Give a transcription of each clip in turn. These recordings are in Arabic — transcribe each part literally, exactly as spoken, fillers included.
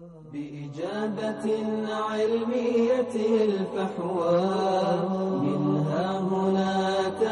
بإجابة علمية الفحوى منها هنا.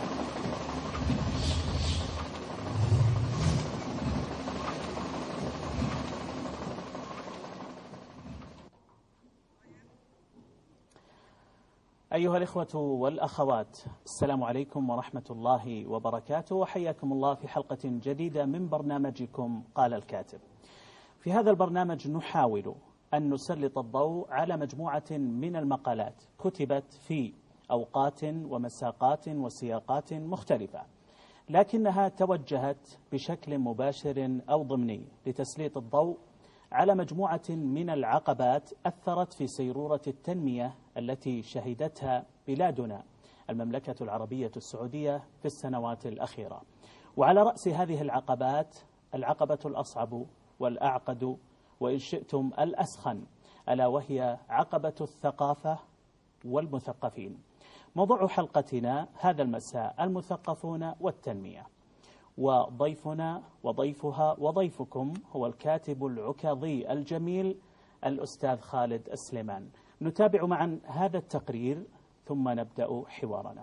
أيها الإخوة والأخوات، السلام عليكم ورحمة الله وبركاته، وحياكم الله في حلقة جديدة من برنامجكم قال الكاتب. في هذا البرنامج نحاول أن نسلط الضوء على مجموعة من المقالات كتبت في أوقات ومساقات وسياقات مختلفة، لكنها توجهت بشكل مباشر أو ضمني لتسليط الضوء على مجموعة من العقبات أثرت في سيرورة التنمية التي شهدتها بلادنا المملكة العربية السعودية في السنوات الأخيرة. وعلى رأس هذه العقبات العقبة الأصعب والأعقد وإن شئتم الأسخن، ألا وهي عقبة الثقافة والمثقفين. موضوع حلقتنا هذا المساء المثقفون والتنمية، وضيفنا وضيفها وضيفكم هو الكاتب العكاظي الجميل الأستاذ خالد السليمان. نتابع معا هذا التقرير ثم نبدأ حوارنا.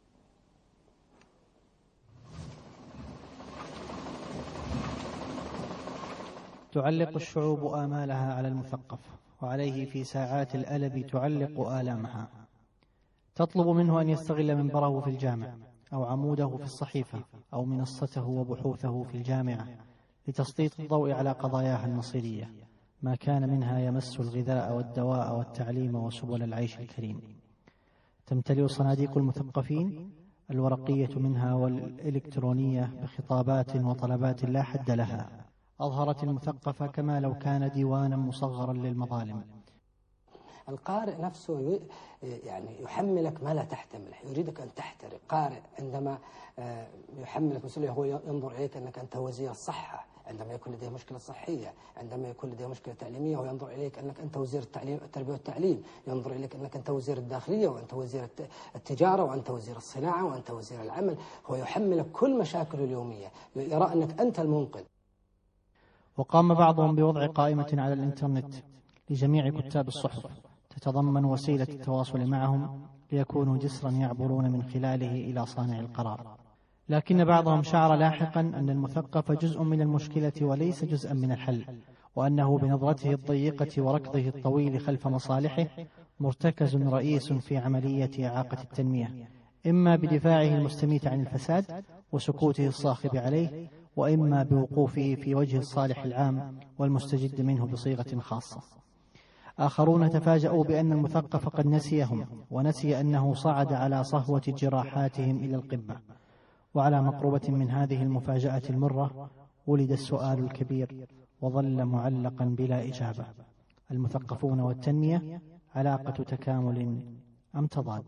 تعلق الشعوب آمالها على المثقف، وعليه في ساعات الألب تعلق آلامها. تطلب منه أن يستغل منبره في الجامع أو عموده في الصحيفة أو منصته وبحوثه في الجامعة لتسليط الضوء على قضاياها المصيرية، ما كان منها يمس الغذاء والدواء والتعليم وسبل العيش الكريم. تمتلئ صناديق المثقفين الورقية منها والإلكترونية بخطابات وطلبات لا حد لها، أظهرت المثقفة كما لو كان ديوانا مصغرا للمظالم. القارئ نفسه يعني يحملك ما لا تحتمل، يريدك أن تحترق. قارئ عندما يحملك مسؤولية هو ينظر إليك أنك أنت وزير الصحة عندما يكون لديه مشكلة صحية، عندما يكون لديه مشكلة تعليمية وينظر إليك أنك أنت وزير التعليم التربية والتعليم، ينظر إليك أنك أنت وزير الداخلية وأنت وزير التجارة وأنت وزير الصناعة وأنت وزير العمل. هو يحملك كل مشاكله اليومية، يرى أنك أنت المنقذ. وقام بعضهم بوضع قائمة على الإنترنت لجميع كتاب الصحف تتضمن وسيلة التواصل معهم ليكونوا جسرا يعبرون من خلاله إلى صانع القرار. لكن بعضهم شعر لاحقا أن المثقف جزء من المشكلة وليس جزءا من الحل، وأنه بنظرته الضيقة وركضه الطويل خلف مصالحه مرتكز رئيس في عملية إعاقة التنمية، إما بدفاعه المستميت عن الفساد وسكوته الصاخب عليه، وإما بوقوفه في وجه الصالح العام والمستجد منه بصيغة خاصة. آخرون تفاجأوا بأن المثقف قد نسيهم، ونسي أنه صعد على صهوة جراحاتهم إلى القمة. وعلى مقربة من هذه المفاجأة المرة ولد السؤال الكبير وظل معلقا بلا إجابة: المثقفون والتنمية علاقة تكامل أم تضاد؟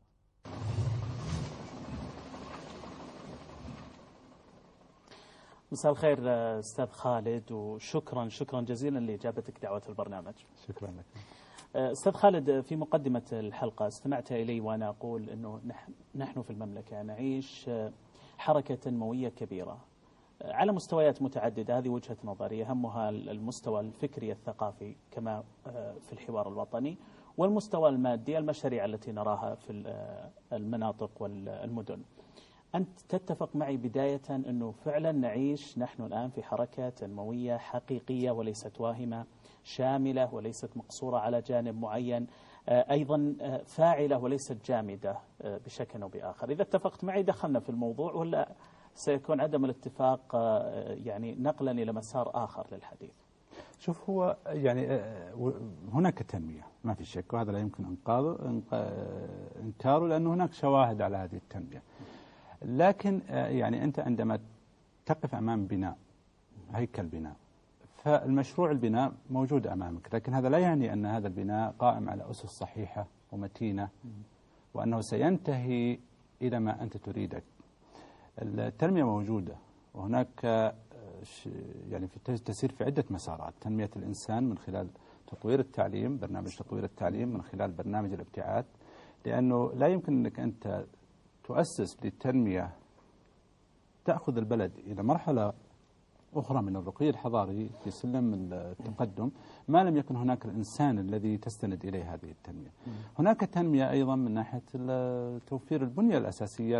مساء الخير أستاذ خالد، وشكرا شكرا جزيلا لإجابتك دعوة البرنامج. شكرا لك أستاذ خالد. في مقدمة الحلقة استمعت إلي وأنا أقول أنه نحن في المملكة نعيش حركة تنموية كبيرة على مستويات متعددة. هذه وجهة نظري، أهمها المستوى الفكري الثقافي كما في الحوار الوطني، والمستوى المادي، المشاريع التي نراها في المناطق والمدن. أنت تتفق معي بداية أنه فعلا نعيش نحن الآن في حركة تنموية حقيقية وليست واهمة، شاملة وليست مقصورة على جانب معين، أيضا فاعلة وليست جامدة بشكل أو بآخر. إذا اتفقت معي دخلنا في الموضوع، ولا سيكون عدم الاتفاق يعني نقلا إلى مسار آخر للحديث؟ شوف، هو يعني هناك تنمية ما في شك، وهذا لا يمكن إنكاره لأنه هناك شواهد على هذه التنمية. لكن يعني أنت عندما تقف أمام بناء، هيكل بناء، فالمشروع البناء موجود أمامك، لكن هذا لا يعني أن هذا البناء قائم على أسس صحيحة ومتينة وأنه سينتهي إلى ما أنت تريدك. التنمية موجودة، وهناك يعني في تسير في عدة مسارات: تنمية الإنسان من خلال تطوير التعليم، برنامج تطوير التعليم، من خلال برنامج الابتعاث، لأنه لا يمكن أنك تؤسس للتنمية تأخذ البلد إلى مرحلة أخرى من الرقي الحضاري في سلم التقدم ما لم يكن هناك الإنسان الذي تستند إليه هذه التنمية. هناك تنمية أيضا من ناحية توفير البنية الأساسية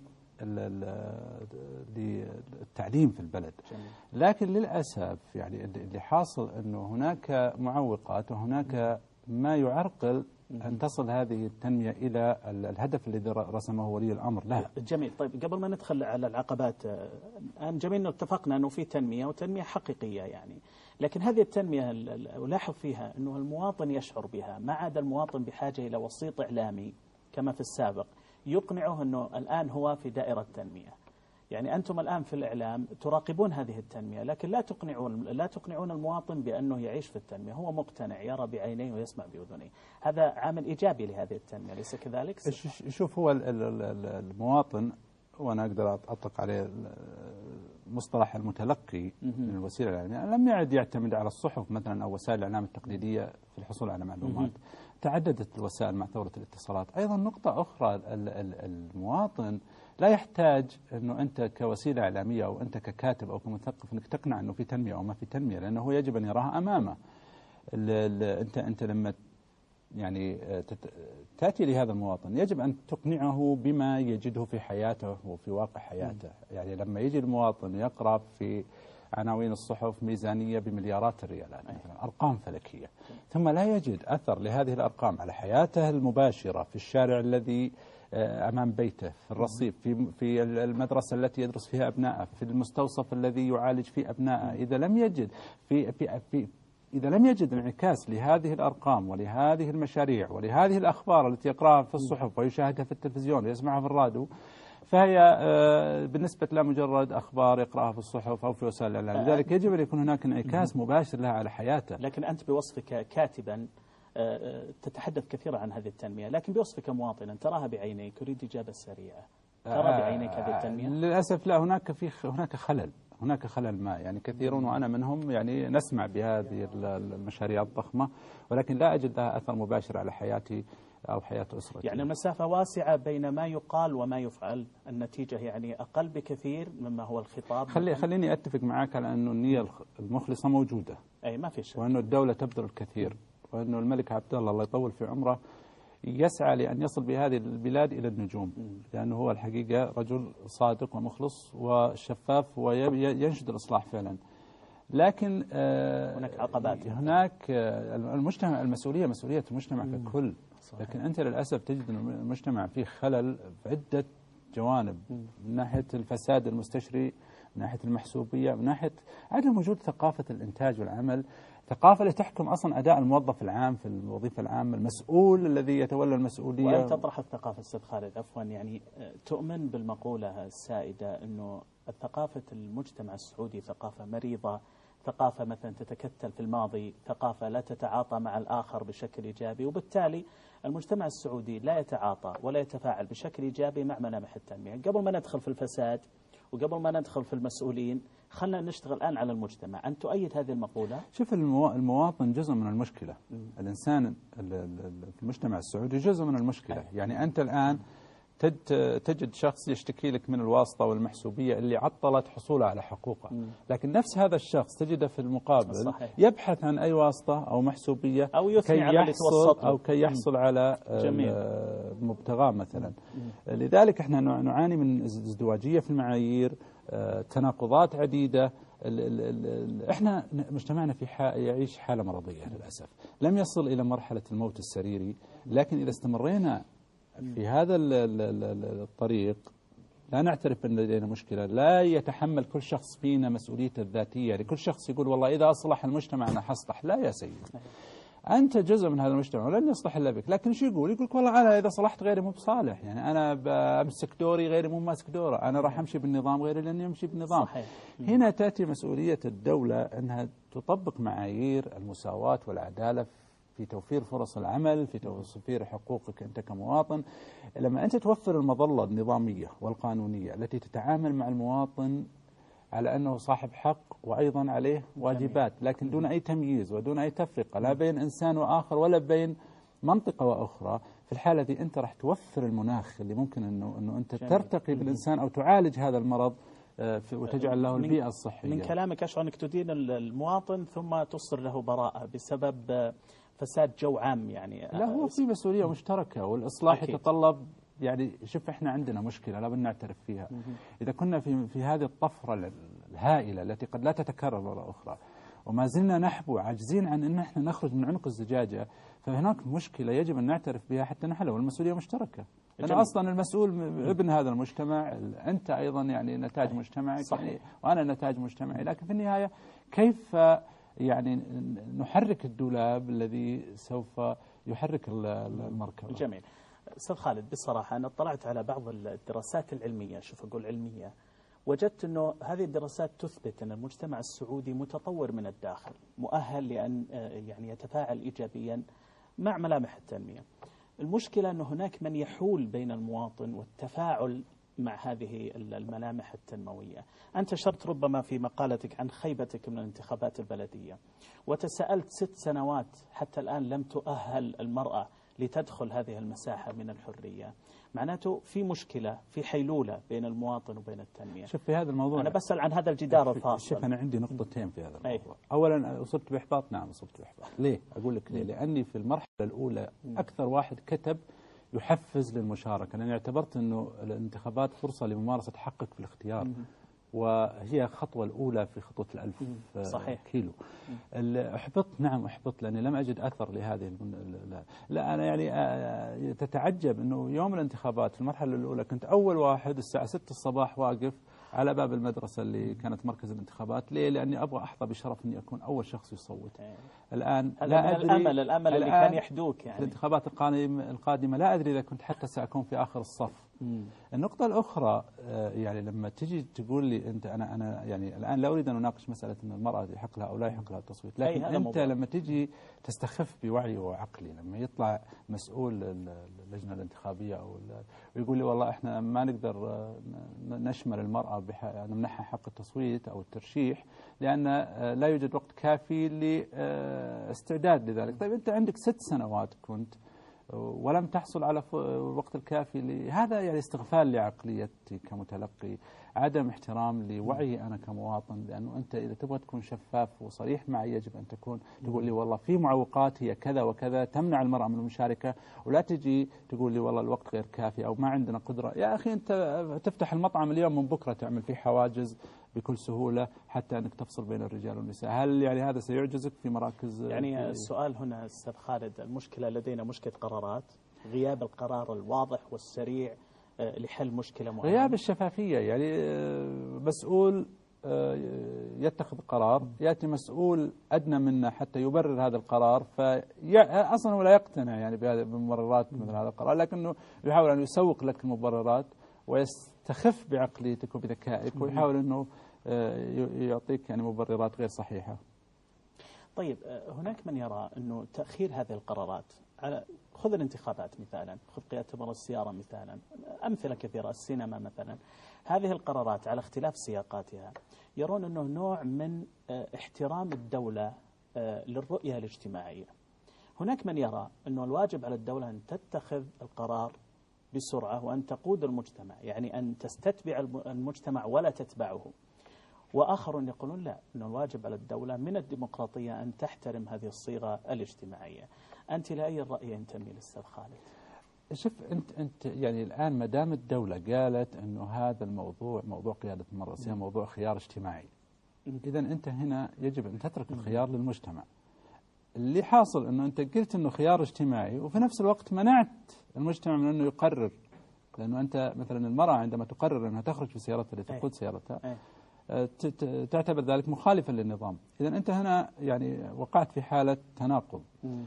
للتعليم في البلد. لكن للأسف يعني اللي حاصل أنه هناك معوقات وهناك ما يعرقل أن تصل هذه التنمية إلى الهدف الذي رسمه ولي الأمر لها. جميل. طيب قبل ما ندخل على العقبات، الآن جميل أنه اتفقنا أنه في تنمية وتنمية حقيقية يعني، لكن هذه التنمية ألاحظ فيها أنه المواطن يشعر بها، ما عاد المواطن بحاجة إلى وسيط إعلامي كما في السابق يقنعه أنه الآن هو في دائرة تنمية. يعني أنتم الآن في الإعلام تراقبون هذه التنمية، لكن لا تقنعون لا تقنعون المواطن بأنه يعيش في التنمية، هو مقتنع، يرى بعينيه ويسمع بأذنيه. هذا عامل إيجابي لهذه التنمية، ليس كذلك؟ شوف، هو المواطن، وأنا أقدر أطلق عليه مصطلح المتلقي من الوسيلة الإعلامية، لم يعد يعتمد على الصحف مثلا أو وسائل الإعلام التقليدية في الحصول على معلومات. تعددت الوسائل مع ثورة الاتصالات. أيضا نقطة أخرى، المواطن لا يحتاج أنه أنت كوسيلة إعلامية أو أنت ككاتب أو كمثقف أنك تقنع أنه في تنمية أو ما في تنمية، لأنه يجب أن يراها أمامه. أنت أنت لما يعني تأتي لهذا المواطن يجب أن تقنعه بما يجده في حياته وفي واقع حياته. يعني لما يجي المواطن يقرأ في عناوين الصحف ميزانية بمليارات الريالات مثلا، أرقام فلكية، ثم لا يجد أثر لهذه الأرقام على حياته المباشرة في الشارع الذي أمام بيته، في الرصيف، في في المدرسة التي يدرس فيها أبنائه، في المستوصف الذي يعالج فيه أبنائه، إذا لم يجد في في في إذا لم يجد انعكاس لهذه الأرقام ولهذه المشاريع ولهذه الأخبار التي يقرأها في الصحف ويشاهدها في التلفزيون ويسمعها في الراديو، فهي بالنسبة لا مجرد أخبار يقرأها في الصحف أو في وسائل الإعلام. لذلك يجب أن يكون هناك انعكاس مباشر لها على حياته. لكن أنت بوصفك كاتبا تتحدث كثيرا عن هذه التنمية، لكن بوصفك مواطنا تراها بعينيك، تريد إجابة سريعة، ترى بعينيك هذه التنمية؟ للأسف لا، هناك في هناك خلل هناك خلل ما، يعني كثيرون وأنا منهم يعني نسمع بهذه المشاريع الضخمة، ولكن لا أجد لها أثر مباشر على حياتي أو حياة أسرتي. يعني المسافة واسعة بين ما يقال وما يفعل، النتيجة يعني أقل بكثير مما هو الخطاب. خلي خليني أتفق معك على أنه النية المخلصة موجودة، أي ما في شك، وأنه الدولة تبذل الكثير، وأنه الملك عبد الله الله يطول في عمره يسعى لأن يصل بهذه البلاد إلى النجوم، لأنه هو الحقيقة رجل صادق ومخلص وشفاف وينشد الإصلاح فعلا. لكن هناك عقبات، هناك المجتمع، المسؤولية مسؤولية المجتمع ككل، لكن أنت للأسف تجد أن المجتمع فيه خلل في عدة جوانب، من ناحية الفساد المستشري، من ناحية المحسوبية، من ناحية عدم وجود ثقافة الإنتاج والعمل، ثقافة اللي تحكم أصلا أداء الموظف العام في الوظيفة العامة، المسؤول الذي يتولى المسؤولية. وأنت تطرح الثقافة أستاذ خالد، عفوا، يعني تؤمن بالمقولة السائدة أنه ثقافة المجتمع السعودي ثقافة مريضة، ثقافة مثلا تتكتل في الماضي، ثقافة لا تتعاطى مع الآخر بشكل إيجابي، وبالتالي المجتمع السعودي لا يتعاطى ولا يتفاعل بشكل إيجابي مع ملامح التنمية. قبل ما ندخل في الفساد وقبل ما ندخل في المسؤولين، خلنا نشتغل الآن على المجتمع. أن تؤيد هذه المقولة؟ شوف، المواطن جزء من المشكلة. م. الإنسان في المجتمع السعودي جزء من المشكلة. أي. يعني أنت الآن تجد شخص يشتكي لك من الواسطة والمحسوبية اللي عطلت حصوله على حقوقه، م. لكن نفس هذا الشخص تجده في المقابل صحيح. يبحث عن أي واسطة أو محسوبية أو يثني على اللي توسط أو كي يحصل م. على مبتغاه مثلا. م. لذلك احنا نعاني من ازدواجية في المعايير، تناقضات عديدة. ال ال ال احنا مجتمعنا في يعيش حالة مرضية للأسف، لم يصل إلى مرحلة الموت السريري، لكن إذا استمرينا في هذا ال ال الطريق لا نعترف أن لدينا مشكلة، لا يتحمل كل شخص فينا مسؤوليته الذاتية. يعني كل شخص يقول والله إذا أصلح المجتمع أنا حصلح. لا يا سيدي، أنت جزء من هذا المجتمع ولن يصلح إلا بك. لكن شو يقول؟ يقول والله أنا إذا صلحت غيري مو بصالح، يعني أنا بمسك دوري غيري مو ماسك دوره، أنا راح أمشي بالنظام غيري لن يمشي بالنظام. صحيح. هنا تأتي مسؤولية الدولة أنها تطبق معايير المساواة والعدالة في توفير فرص العمل، في توفير حقوقك أنت كمواطن. لما أنت توفر المظلة النظامية والقانونية التي تتعامل مع المواطن على أنه صاحب حق وأيضا عليه واجبات، لكن دون أي تمييز ودون أي تفرقة لا بين إنسان وآخر ولا بين منطقة وأخرى، في الحالة دي أنت راح توفر المناخ اللي ممكن أنه, إنه أنت ترتقي بالإنسان أو تعالج هذا المرض وتجعل له البيئة الصحية. من كلامك أشعر أنك تدين المواطن ثم تصدر له براءة بسبب فساد جو عام يعني. لا، هو في مسؤولية مشتركة، والإصلاح أكيد. يتطلب يعني شوف احنا عندنا مشكلة لابد نعترف فيها. إذا كنا في في هذه الطفرة الهائلة التي قد لا تتكرر مرة أخرى وما زلنا نحبو عاجزين عن أن احنا نخرج من عنق الزجاجة، فهناك مشكلة يجب أن نعترف بها حتى نحلها، والمسؤولية مشتركة. أنا أصلا المسؤول ابن هذا المجتمع، أنت أيضا يعني نتاج مجتمعك يعني، وأنا نتاج مجتمعي، لكن في النهاية كيف يعني نحرك الدولاب الذي سوف يحرك المركبة. جميل. أستاذ خالد، بصراحة أنا اطلعت على بعض الدراسات العلمية، شوف أقول علمية، وجدت أنه هذه الدراسات تثبت أن المجتمع السعودي متطور من الداخل، مؤهل لأن يعني يتفاعل إيجابيا مع ملامح التنمية. المشكلة أنه هناك من يحول بين المواطن والتفاعل مع هذه الملامح التنموية. أنت أشرت ربما في مقالتك عن خيبتك من الانتخابات البلدية، وتساءلت ست سنوات حتى الآن لم تؤهل المرأة لتدخل هذه المساحة من الحرية. معناته في مشكلة، في حيلولة بين المواطن وبين التنمية. شوف في هذا الموضوع أنا بسأل عن هذا الجدار الفاصل. شوف أنا عندي نقطتين في هذا الموضوع. أي. أولا أصبت بإحباط. نعم أصبت بإحباط. ليه؟ أقول لك ليه. لأني في المرحلة الأولى أكثر واحد كتب يحفز للمشاركة، لأني اعتبرت أنه الانتخابات فرصة لممارسة حقك في الاختيار، وهي الخطوة الأولى في خطوة الألف صحيح. كيلو. أحبطت. نعم أحبطت لأني لم أجد أثر لهذه. لا, لا أنا يعني تتعجب أنه يوم الانتخابات في المرحلة الأولى كنت أول واحد الساعة ستة الصباح واقف على باب المدرسة اللي كانت مركز الانتخابات. ليه؟ لأني أبغى أحظى بشرف أني أكون أول شخص يصوت. الآن لا أدري. الأمل الأمل اللي كان يحدوك يعني. الانتخابات القادمة لا أدري إذا كنت حتى سأكون في آخر الصف. مم. النقطة الأخرى يعني لما تجي تقول لي أنت أنا أنا يعني الآن لا أريد أن أناقش مسألة أن المرأة يحق لها أو لا يحق لها التصويت، لكن أنت موضوع. لما تجي تستخف بوعي وعقلي، لما يطلع مسؤول اللجنة الانتخابية أو ويقول لي والله إحنا ما نقدر نشمل المرأة نمنحها حق التصويت أو الترشيح لأن لا يوجد وقت كافي لاستعداد لذلك. طيب أنت عندك ست سنوات كنت ولم تحصل على الوقت الكافي لهذا، يعني استغفال لعقليتي كمتلقي، عدم احترام لوعي أنا كمواطن. لأنه أنت إذا تبغى تكون شفاف وصريح معي يجب أن تكون تقول لي والله في معوقات هي كذا وكذا تمنع المرأة من المشاركة، ولا تجي تقول لي والله الوقت غير كافي أو ما عندنا قدرة. يا أخي أنت تفتح المطعم اليوم من بكرة تعمل فيه حواجز بكل سهولة حتى أنك تفصل بين الرجال والنساء. هل يعني هذا سيعجزك في مراكز؟ يعني السؤال هنا أستاذ خالد، المشكلة لدينا مشكلة قرارات، غياب القرار الواضح والسريع لحل مشكلة معينة، غياب الشفافية. يعني مسؤول يتخذ قرار، يأتي مسؤول أدنى منه حتى يبرر هذا القرار، فأصلا هو لا يقتنع يعني بمبررات مثل هذا القرار، لكنه يحاول أن يسوق لك المبررات ويستخف بعقليتك وبذكائك ويحاول أنه يعطيك يعني مبررات غير صحيحة. طيب هناك من يرى أنه تأخير هذه القرارات على خذ الانتخابات مثالا، خذ قيادة أمر السيارة مثالا، أمثلة كثيرة، السينما مثلا، هذه القرارات على اختلاف سياقاتها يرون أنه نوع من احترام الدولة للرؤية الاجتماعية. هناك من يرى أنه الواجب على الدولة أن تتخذ القرار بسرعة وأن تقود المجتمع، يعني أن تستتبع المجتمع ولا تتبعه. وآخرون يقولون لا، أن الواجب على الدولة من الديمقراطية أن تحترم هذه الصيغة الاجتماعية. أنت لأي الرأي ينتمي الأستاذ خالد؟ شوف أنت أنت يعني الآن ما دام الدولة قالت أنه هذا الموضوع موضوع قيادة المرأة هي موضوع خيار اجتماعي، إذا أنت هنا يجب أن تترك الخيار للمجتمع. اللي حاصل أنه أنت قلت أنه خيار اجتماعي وفي نفس الوقت منعت المجتمع من أنه يقرر، لأنه أنت مثلا المرأة عندما تقرر أنها تخرج في سيارتها لتقود سيارتها تعتبر ذلك مخالفا للنظام. إذا أنت هنا يعني وقعت في حالة تناقض.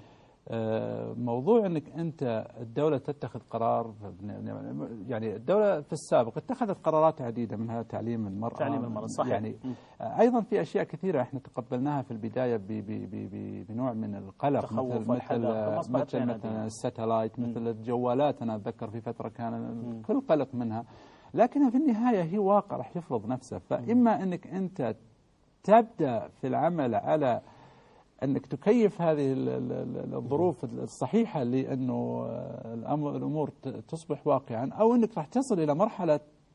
موضوع أنك أنت الدولة تتخذ قرار، يعني الدولة في السابق اتخذت قرارات عديدة منها تعليم المرأة، تعليم المرأة صحيح. يعني أيضا في أشياء كثيرة احنا تقبلناها في البداية بنوع من القلق، مثل مثل مثل مثلا الساتلايت، مثل الجوالات. أنا أتذكر في فترة كان كل قلق منها، لكنها في النهاية هي واقع راح يفرض نفسه. فإما أنك أنت تبدأ في العمل على أنك تكيف هذه الظروف الصحيحة لأنه الأمور تصبح واقعا، أو أنك راح تصل إلى مرحلة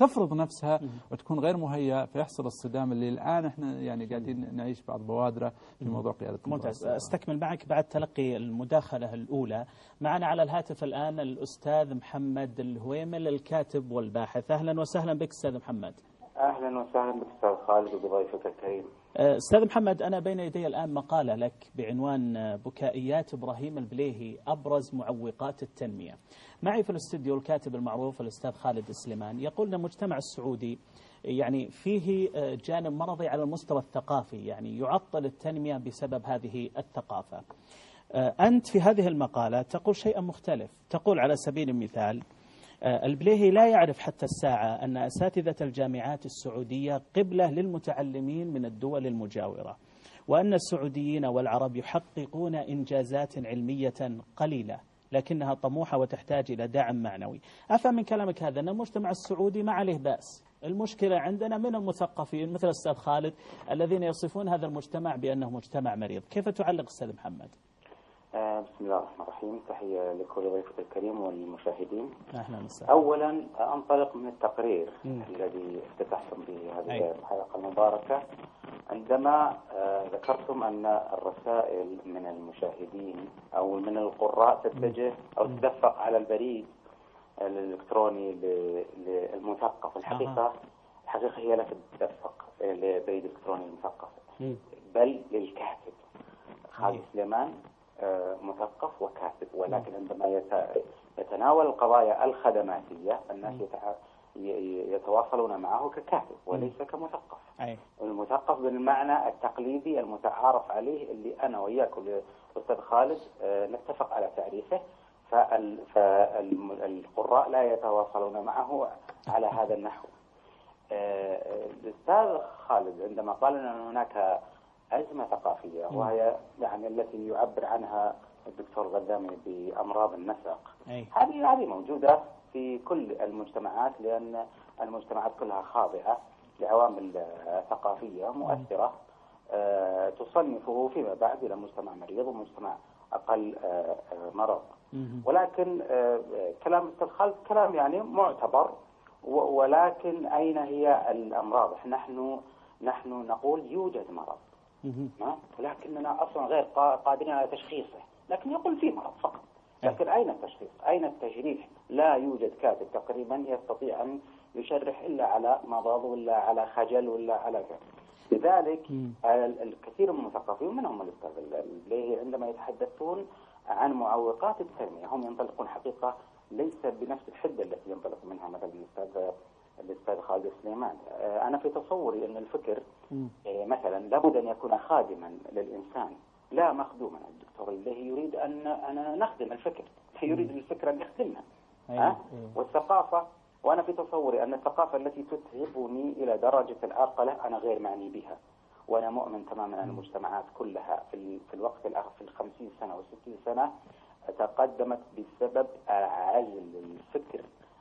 تفرض نفسها وتكون غير مهيئة، فيحصل الصدام اللي الآن احنا يعني قاعدين نعيش بعض بوادره في موضوع قيادة ممتاز. استكمل معك بعد تلقي المداخلة الأولى. معنا على الهاتف الآن الأستاذ محمد الهويمل الكاتب والباحث. أهلا وسهلا بك أستاذ محمد. أهلا وسهلا بك أستاذ خالد وبضيفك الكريم. أستاذ محمد، أنا بين يدي الآن مقالة لك بعنوان بكائيات إبراهيم البليهي أبرز معوقات التنمية. معي في الاستديو الكاتب المعروف الأستاذ خالد السليمان. يقول أن المجتمع السعودي يعني فيه جانب مرضي على المستوى الثقافي، يعني يعطل التنمية بسبب هذه الثقافة. أنت في هذه المقالة تقول شيئا مختلف. تقول على سبيل المثال البليهي لا يعرف حتى الساعة أن أساتذة الجامعات السعودية قبلة للمتعلمين من الدول المجاورة، وأن السعوديين والعرب يحققون إنجازات علمية قليلة لكنها طموحة وتحتاج إلى دعم معنوي. أفهم من كلامك هذا أن المجتمع السعودي ما عليه بأس، المشكلة عندنا من المثقفين مثل الأستاذ خالد الذين يصفون هذا المجتمع بأنه مجتمع مريض. كيف تعلق أستاذ محمد؟ بسم الله الرحمن الرحيم. تحية لك ولضيفك الكريم والمشاهدين. أهلا وسهلا. أولا أنطلق من التقرير م. الذي افتتحتم به هذه الحلقة المباركة، عندما ذكرتم أن الرسائل من المشاهدين أو من القراء تتجه أو تدفق على البريد الإلكتروني للمثقف. الحقيقة الحقيقة هي لا تدفق للبريد الإلكتروني المثقف بل للكاتب. خالد سليمان مثقف وكاتب، ولكن عندما يتناول القضايا الخدماتية الناس يتواصلون معه ككاتب وليس كمثقف. أي. المثقف بالمعنى التقليدي المتعارف عليه اللي أنا وياك والأستاذ خالد نتفق على تعريفه، فالقراء لا يتواصلون معه على هذا النحو. الأستاذ خالد عندما قال أن هناك أزمة ثقافية وهي يعني التي يعبر عنها الدكتور غذامي بأمراض النسق، هذه هذه موجودة في كل المجتمعات، لأن المجتمعات كلها خاضعة لعوامل ثقافية مؤثرة تصنفه فيما بعد إلى مجتمع مريض ومجتمع أقل مرض. ولكن كلام الأستاذ خالد كلام يعني معتبر، ولكن أين هي الأمراض؟ نحن نحن نقول يوجد مرض، ولكننا أصلا غير قادرين على تشخيصه، لكن يقول فيه مرض فقط. لكن أين التشخيص؟ أين التشريح؟ لا يوجد كاتب تقريبا يستطيع أن يشرح إلا على مضاض ولا على خجل ولا على كذا. لذلك الكثير من المثقفين منهم الأستاذ البليهي عندما يتحدثون عن معوقات التنمية هم ينطلقون حقيقة ليس بنفس الحدة التي ينطلق منها مثلا الأستاذ الأستاذ خالد سليمان. أنا في تصوري أن الفكر مثلا لابد أن يكون خادما للإنسان لا مخدوما. الدكتور البليهي يريد أن أنا نخدم الفكر، يريد الفكر أن يخدمنا. أه؟ والثقافة، وأنا في تصوري أن الثقافة التي تذهبني إلى درجة العرقلة أنا غير معني بها، وأنا مؤمن تماما أن المجتمعات كلها في في الوقت الآخر في الخمسين سنة والستين سنة تقدمت بسبب عزل الفكر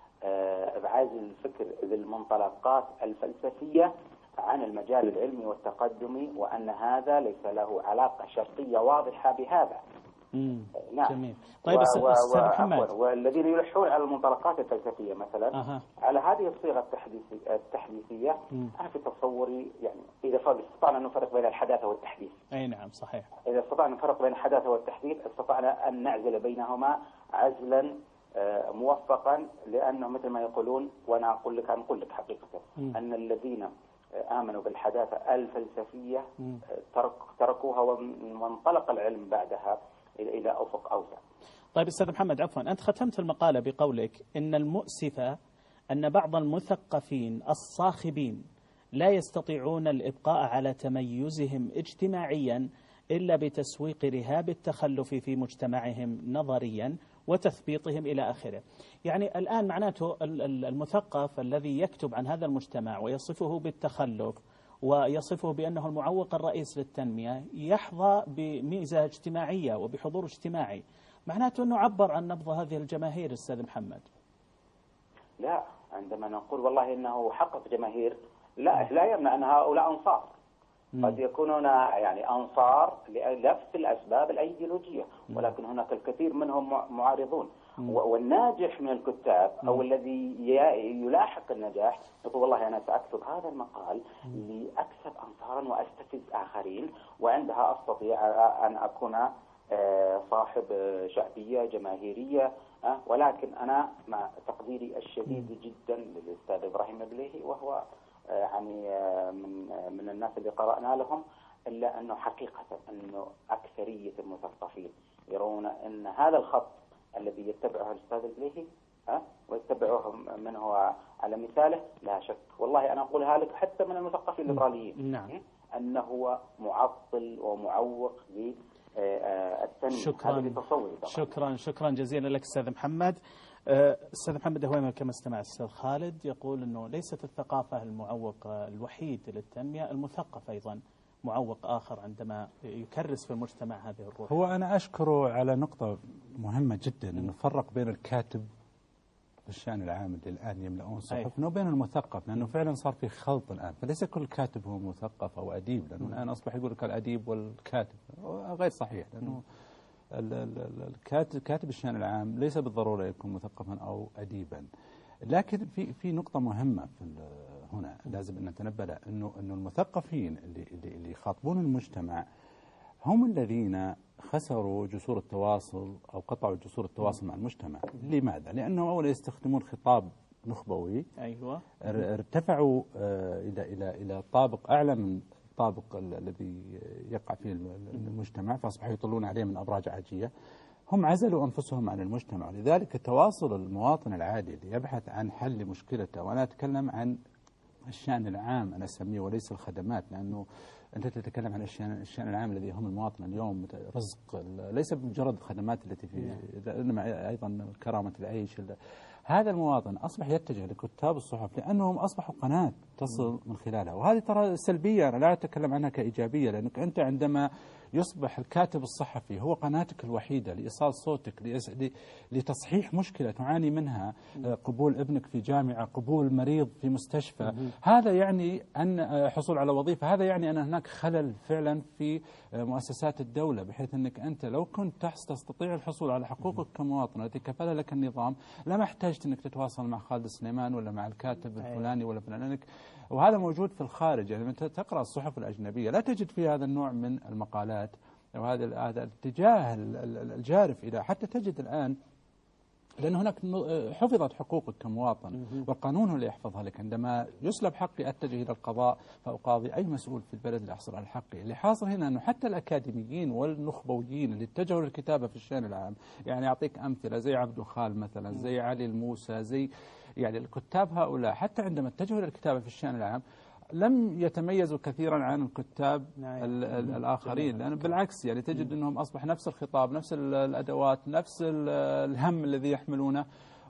عزل الفكر بالمنطلقات الفلسفية عن المجال العلمي والتقدمي، وأن هذا ليس له علاقة شرطية واضحة بهذا. نعم. جميل. طيب أستاذ محمد، والذين يلحون على المنطلقات الفلسفية مثلا أه. على هذه الصيغة التحديثية, التحديثية أنا في تصوري يعني إذا استطعنا أن نفرق بين الحداثة والتحديث. أي نعم صحيح. إذا استطعنا أن نفرق بين الحداثة والتحديث استطعنا أن نعزل بينهما عزلا موفقا، لأنه مثل ما يقولون، وأنا أقول لك أنا أقول لك حقيقة م. أن الذين آمنوا بالحداثة الفلسفية ترك تركوها وانطلق العلم بعدها إلى أفق أوسع. طيب أستاذ محمد، عفوا، أنت ختمت المقالة بقولك إن المؤسف أن بعض المثقفين الصاخبين لا يستطيعون الإبقاء على تميزهم اجتماعيا إلا بتسويق رهاب التخلف في مجتمعهم نظريا وتثبيطهم إلى آخره. يعني الآن معناته المثقف الذي يكتب عن هذا المجتمع ويصفه بالتخلف ويصفه بأنه المعوق الرئيس للتنمية يحظى بميزة اجتماعية وبحضور اجتماعي، معناته أنه عبر عن نبض هذه الجماهير. أستاذ محمد، لا، عندما نقول والله إنه حقق جماهير لا لا يمنع أن هؤلاء أنصار. قد يكونون يعني أنصار لنفس الأسباب الأيديولوجية، ولكن هناك الكثير منهم معارضون. والناجح من الكتاب أو الذي يلاحق النجاح يقول والله أنا سأكتب هذا المقال لأكسب أنصارا وأستفز آخرين، وعندها أستطيع أن أكون صاحب شعبية جماهيرية. ولكن أنا مع تقديري الشديد جدا للأستاذ إبراهيم البليهي، وهو يعني من من الناس اللي قرأنا لهم، إلا أنه حقيقة أنه أكثرية المثقفين يرون أن هذا الخط الذي يتبعه الأستاذ البليهي أه؟ ويتبعه من هو على مثاله، لا شك والله أنا أقولها لك حتى من المثقفين الليبراليين، نعم. أنه هو معطل ومعوق للتنمية. شكرا شكرا شكرا جزيلا لك أستاذ محمد. أستاذ محمد هويمة، كما استمع الأستاذ خالد يقول أنه ليست الثقافة المعوق الوحيد للتنمية، المثقف أيضا معوق آخر عندما يكرس في المجتمع هذه الروح. هو أنا أشكره على نقطة مهمة جدا، أنه فرق بين الكاتب بالشأن العام اللي الآن يملؤون صحفنا وبين المثقف، لأنه فعلا صار في خلط الآن، فليس كل كاتب هو مثقف أو أديب، لأنه الآن أصبح يقول لك الأديب والكاتب، غير صحيح، لأنه الكاتب كاتب الشأن العام ليس بالضرورة يكون مثقفا أو أديبا. لكن في في نقطة مهمة في هنا لازم أن نتنبه لها، إنه إنه المثقفين اللي اللي اللي يخاطبون المجتمع هم الذين خسروا جسور التواصل أو قطعوا جسور التواصل مع المجتمع. لماذا؟ لأنهم أولا يستخدمون خطاب نخبوي. أيوة. ارتفعوا إلى إلى إلى طابق أعلى من الطابق الذي يقع فيه المجتمع، فأصبحوا يطلون عليه من أبراج عاجية. هم عزلوا أنفسهم عن المجتمع، لذلك تواصل المواطن العادي اللي يبحث عن حل مشكلته، وأنا أتكلم عن الشأن العام أنا أسميه وليس الخدمات، لأنه أنت تتكلم عن الشأن, الشأن العام الذي هم المواطن اليوم، رزق ليس بمجرد الخدمات التي في، إنما أيضا كرامة العيش. هذا المواطن أصبح يتجه لكتاب الصحف لأنهم أصبحوا قناة تصل من خلالها، وهذه ترى سلبية، أنا لا أتكلم عنها كإيجابية، لأنك أنت عندما يصبح الكاتب الصحفي هو قناتك الوحيدة لإيصال صوتك لتصحيح مشكلة تعاني منها، قبول ابنك في جامعة، قبول مريض في مستشفى، هذا يعني أن حصول على وظيفة، هذا يعني أن هناك خلل فعلا في مؤسسات الدولة، بحيث أنك أنت لو كنت تستطيع الحصول على حقوقك كمواطن التي كفل لك النظام لما احتاجت أنك تتواصل مع خالد سليمان ولا مع الكاتب الفلاني ولا فلان. وهذا موجود في الخارج، يعني أنت تقرأ الصحف الأجنبية لا تجد في هذا النوع من المقالات وهذا هذا الاتجاه الجارف إلى، حتى تجد الآن لأن هناك حفظت حقوقك كمواطن والقانون هو اللي يحفظها لك. عندما يسلب حقي أتجه إلى القضاء فأقاضي أي مسؤول في البلد لأحصل على حقي. اللي حاصل هنا أنه حتى الأكاديميين والنخبويين اللي اتجهوا للكتابة في الشأن العام، يعني أعطيك أمثلة زي عبد خال مثلا، زي علي الموسى، زي يعني الكتاب هؤلاء، حتى عندما اتجهوا للكتابة في الشأن العام لم يتميزوا كثيرا عن الكتاب الآخرين، لأن بالعكس يعني تجد أنهم أصبح نفس الخطاب، نفس الأدوات، نفس الهم الذي يحملونه،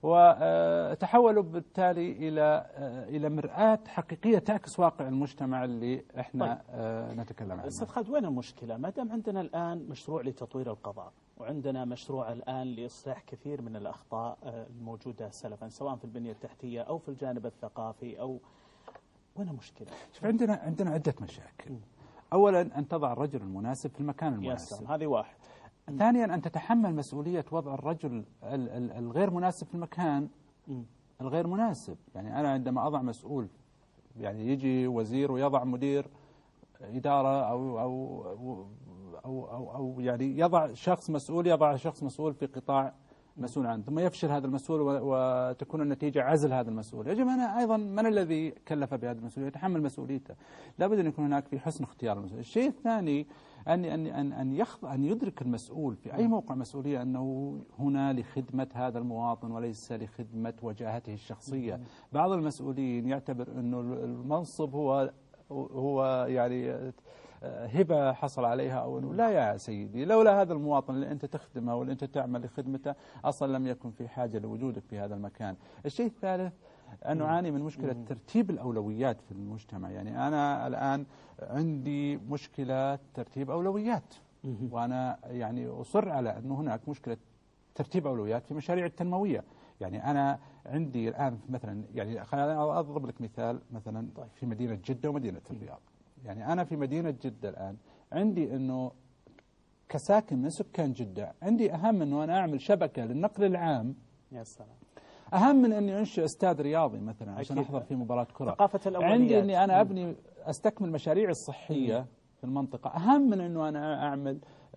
وتحولوا بالتالي إلى إلى مرآة حقيقية تعكس واقع المجتمع اللي احنا طيب. نتكلم عنه. أستاذ خالد، وين المشكلة؟ ما دام عندنا الآن مشروع لتطوير القضاء، وعندنا مشروع الآن لإصلاح كثير من الأخطاء الموجودة سلفا، سواء في البنية التحتية أو في الجانب الثقافي، أو وين المشكلة؟ شوف، عندنا عندنا عدة مشاكل. أولا أن تضع الرجل المناسب في المكان المناسب، هذه واحد. ثانيا أن تتحمل مسؤولية وضع الرجل الغير مناسب في المكان الغير مناسب. يعني أنا عندما أضع مسؤول، يعني يجي وزير ويضع مدير إدارة أو أو أو أو, أو يعني يضع شخص مسؤول يضع شخص مسؤول في قطاع مسؤول عنه، ثم يفشل هذا المسؤول وتكون النتيجة عزل هذا المسؤول. يجب أنا أيضا من الذي كلف بهذه المسؤولية يتحمل مسؤوليته. لابد أن يكون هناك في حسن اختيار المسؤول. الشيء الثاني أن أن أن أن يخ أن يدرك المسؤول في أي موقع مسؤولية أنه هنا لخدمة هذا المواطن وليس لخدمة وجاهته الشخصية. بعض المسؤولين يعتبر أنه المنصب هو هو يعني هبة حصل عليها، أو أنه لا يا سيدي، لولا هذا المواطن اللي أنت تخدمه واللي أنت تعمل لخدمته أصلا لم يكن في حاجة لوجودك في هذا المكان. الشيء الثالث أن نعاني من مشكلة ترتيب الأولويات في المجتمع. يعني أنا الآن عندي مشكلة ترتيب أولويات، وأنا يعني أصر على أنه هناك مشكلة ترتيب أولويات في مشاريع التنموية. يعني أنا عندي الآن مثلا، يعني خليني أضرب لك مثال، مثلا في مدينة جدة ومدينة الرياض. يعني أنا في مدينة جدة الآن عندي أنه كساكن من سكان جدة عندي أهم أنه أنا أعمل شبكة للنقل العام. يا سلام. أهم من أني أنشئ استاد رياضي مثلا عشان أحضر في مباراة كرة. ثقافة الأوليات. عندي أني أنا أبني أستكمل مشاريع الصحية م. في المنطقة أهم من أنه أنا أعمل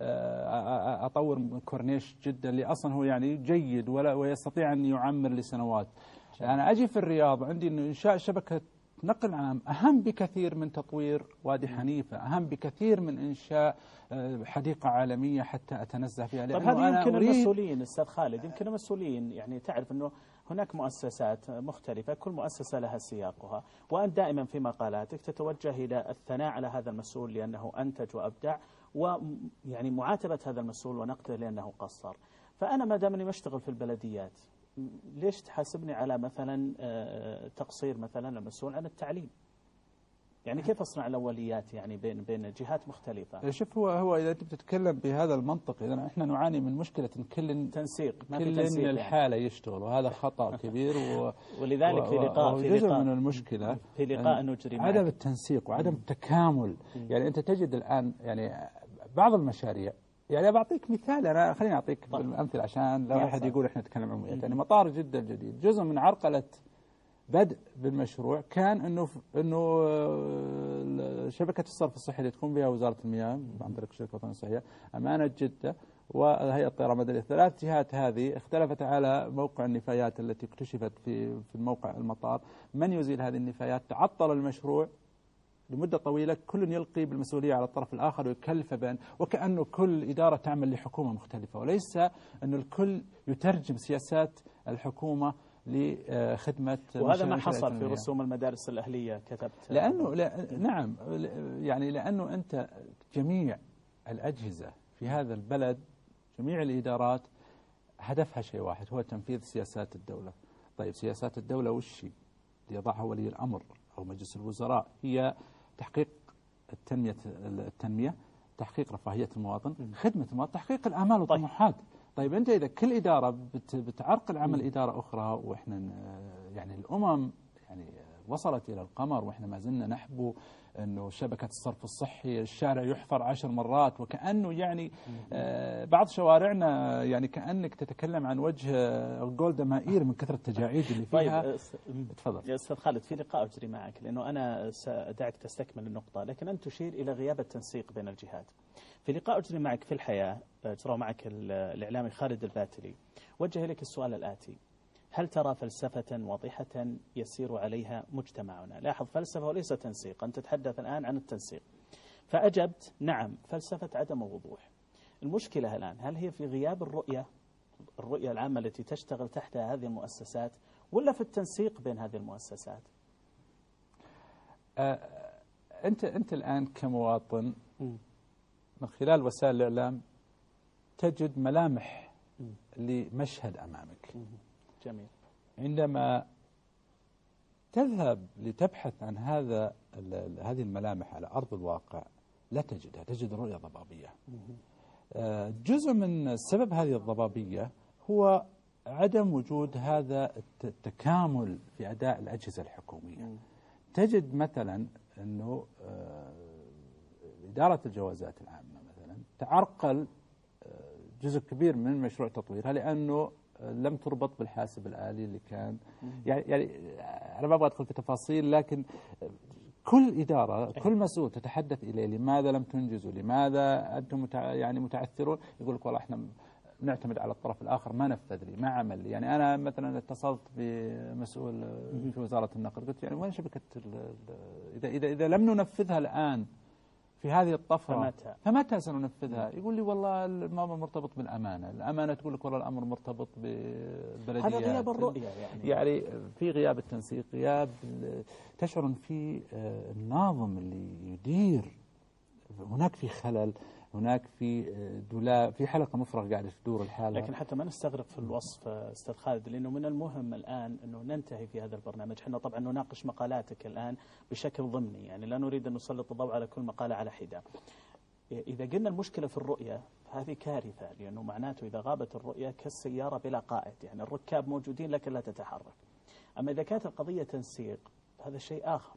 أطور كورنيش جدا اللي أصلا هو يعني جيد ولا ويستطيع أن يعمر لسنوات. أنا أجي في الرياض عندي أنه إنشاء شبكة نقل عام أهم بكثير من تطوير وادي حنيفة، أهم بكثير من إنشاء حديقة عالمية حتى أتنزه فيها. طيب هذه يمكن المسؤولين أستاذ خالد، يمكن المسؤولين يعني تعرف أنه هناك مؤسسات مختلفة كل مؤسسة لها سياقها، وأنت دائما في مقالاتك تتوجه إلى الثناء على هذا المسؤول لأنه أنتج وأبدع، ويعني معاتبة هذا المسؤول ونقده لأنه قصر. فأنا ما دام أني مشتغل في البلديات ليش تحاسبني على مثلا تقصير مثلا المسؤول عن التعليم؟ يعني كيف أصنع الأوليات يعني بين بين جهات مختلفة؟ شوف هو هو إذا أنت بتتكلم بهذا المنطق إذا إحنا نعاني من مشكلة كل تنسيق ما كل في تنسيق الحالة يعني. يشتغل وهذا خطأ كبير و ولذلك في لقاء في جزء لقاء من المشكلة في لقاء نجري معك عدم التنسيق وعدم التكامل. يعني أنت تجد الآن يعني بعض المشاريع يعني بعطيك مثال أنا خليني أعطيك بالأمثلة عشان لا أحد يقول إحنا نتكلم عموميات. يعني مطار جدة الجديد جزء من عرقلة بدء بالمشروع كان انه انه شبكه الصرف الصحي اللي تقوم بها وزاره المياه عن طريق الشركه الوطنيه للصحيه، امانه جده وهيئه الطيران المدنيه، الثلاث جهات هذه اختلفت على موقع النفايات التي اكتشفت في في الموقع المطار. من يزيل هذه النفايات؟ تعطل المشروع لمده طويله، كل يلقي بالمسؤوليه على الطرف الاخر ويكلف بين وكانه كل اداره تعمل لحكومه مختلفه، وليس انه الكل يترجم سياسات الحكومه لخدمة. وهذا ما حصل في رسوم المدارس الأهلية كتبت لأنه لا نعم يعني لأنه أنت جميع الأجهزة في هذا البلد جميع الإدارات هدفها شيء واحد هو تنفيذ سياسات الدولة. طيب سياسات الدولة وش هي؟ يضعها ولي الأمر أو مجلس الوزراء هي تحقيق التنمية التنمية تحقيق رفاهية المواطن، خدمة المواطن، تحقيق الآمال والطموحات. طيب أنت إذا كل إدارة بتعرقل عمل إدارة أخرى، وإحنا يعني الأمم يعني وصلت إلى القمر وإحنا ما زلنا نحبو أنه شبكة الصرف الصحي الشارع يحفر عشر مرات، وكأنه يعني آه بعض شوارعنا يعني كأنك تتكلم عن وجه جولدا مائير من كثرة التجاعيد اللي فيها. طيب تفضل يا أستاذ خالد، في لقاء أجري معك لأنه أنا سأدعك تستكمل النقطة، لكن أنت تشير إلى غياب التنسيق بين الجهات. في لقاء أجري معك في الحياة أجرى معك الإعلامي خالد الباتلي، وجه لك السؤال الآتي: هل ترى فلسفة واضحة يسير عليها مجتمعنا؟ لاحظ فلسفة وليس تنسيق، أنت تتحدث الآن عن التنسيق. فأجبت نعم، فلسفة عدم الوضوح. المشكلة الآن هل هي في غياب الرؤية الرؤية العامة التي تشتغل تحتها هذه المؤسسات، ولا في التنسيق بين هذه المؤسسات؟ أه أنت أنت الآن كمواطن من خلال وسائل الإعلام تجد ملامح لمشهد أمامك. جميل. عندما تذهب لتبحث عن هذا هذه الملامح على أرض الواقع لا تجدها، تجد رؤية ضبابية. جزء من سبب هذه الضبابية هو عدم وجود هذا التكامل في أداء الأجهزة الحكومية. تجد مثلا أنه إدارة الجوازات العامة مثلا تعرقل جزء كبير من مشروع تطويرها لأنه لم تربط بالحاسب الآلي اللي كان يعني يعني أنا ما أبغى أدخل في تفاصيل، لكن كل إدارة كل مسؤول تتحدث إليه لماذا لم تنجزوا، لماذا أنتم متع يعني متعثرون، يقول لك والله إحنا نعتمد على الطرف الآخر ما نفذ لي ما عمل لي. يعني أنا مثلا اتصلت بمسؤول في وزارة النقل قلت يعني وين شبكة إذا إذا إذا لم ننفذها الآن في هذه الطفرة فمتى, فمتى سننفذها؟ يقول لي والله الأمر مرتبط بالأمانة، الأمانة تقول لك والله الأمر مرتبط بالبلديات. هذا غياب الرؤية يعني. يعني في غياب التنسيق، غياب تشعر في الناظم اللي يدير هناك في خلل، هناك في دولاب في حلقة مفرغ قاعدة تدور الحالة. لكن حتى ما نستغرق في الوصف أستاذ خالد، لأنه من المهم الآن أنه ننتهي في هذا البرنامج. احنا طبعا نناقش مقالاتك الآن بشكل ضمني، يعني لا نريد أن نسلط الضوء على كل مقالة على حدة. إذا قلنا المشكلة في الرؤية هذه كارثة، لأنه معناته إذا غابت الرؤية كالسيارة بلا قائد، يعني الركاب موجودين لكن لا تتحرك. أما إذا كانت القضية تنسيق هذا شيء آخر.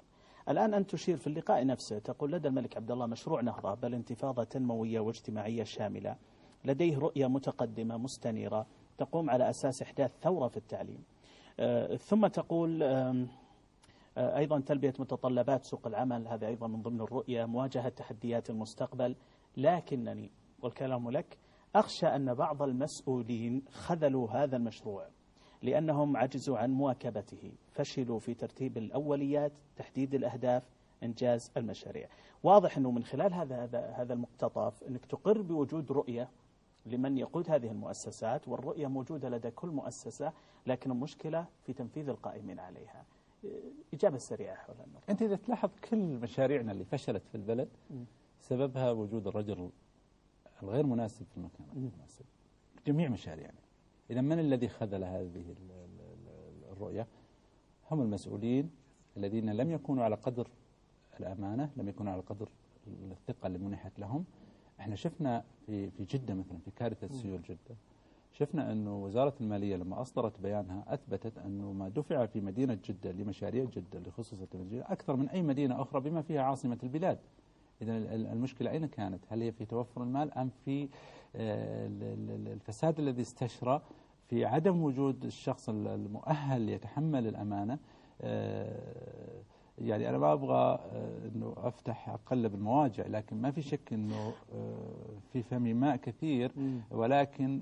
الآن أنت تشير في اللقاء نفسه، تقول لدى الملك عبد الله مشروع نهضة بل انتفاضة تنموية واجتماعية شاملة، لديه رؤية متقدمة مستنيرة تقوم على أساس إحداث ثورة في التعليم. آه ثم تقول آه أيضا تلبية متطلبات سوق العمل، هذا أيضا من ضمن الرؤية، مواجهة تحديات المستقبل. لكنني والكلام لك أخشى أن بعض المسؤولين خذلوا هذا المشروع لأنهم عجزوا عن مواكبته، فشلوا في ترتيب الأوليات، تحديد الأهداف، إنجاز المشاريع. واضح أنه من خلال هذا هذا هذا المقتطف أنك تقر بوجود رؤية لمن يقود هذه المؤسسات، والرؤية موجودة لدى كل مؤسسة، لكن المشكلة في تنفيذ القائمين عليها. إجابة سريعة حول النقطة. أنت إذا تلاحظ كل مشاريعنا اللي فشلت في البلد سببها وجود الرجل الغير مناسب في المكان المناسب. جميع مشاريعنا. إذا من الذي خذل هذه الرؤية؟ هم المسؤولين الذين لم يكونوا على قدر الأمانة، لم يكونوا على قدر الثقة اللي منحت لهم. احنا شفنا في في جدة مثلا، في كارثة سيول جدة، شفنا أنه وزارة المالية لما أصدرت بيانها أثبتت أنه ما دفع في مدينة جدة لمشاريع جدة لخصوص التنجيل أكثر من أي مدينة أخرى بما فيها عاصمة البلاد. إذا المشكلة أين كانت؟ هل هي في توفر المال أم في الفساد الذي استشرى، في عدم وجود الشخص المؤهل يتحمل الأمانة؟ يعني أنا ما أبغى أنه أفتح أقلب المواجع، لكن ما في شك أنه في فمي ماء كثير، ولكن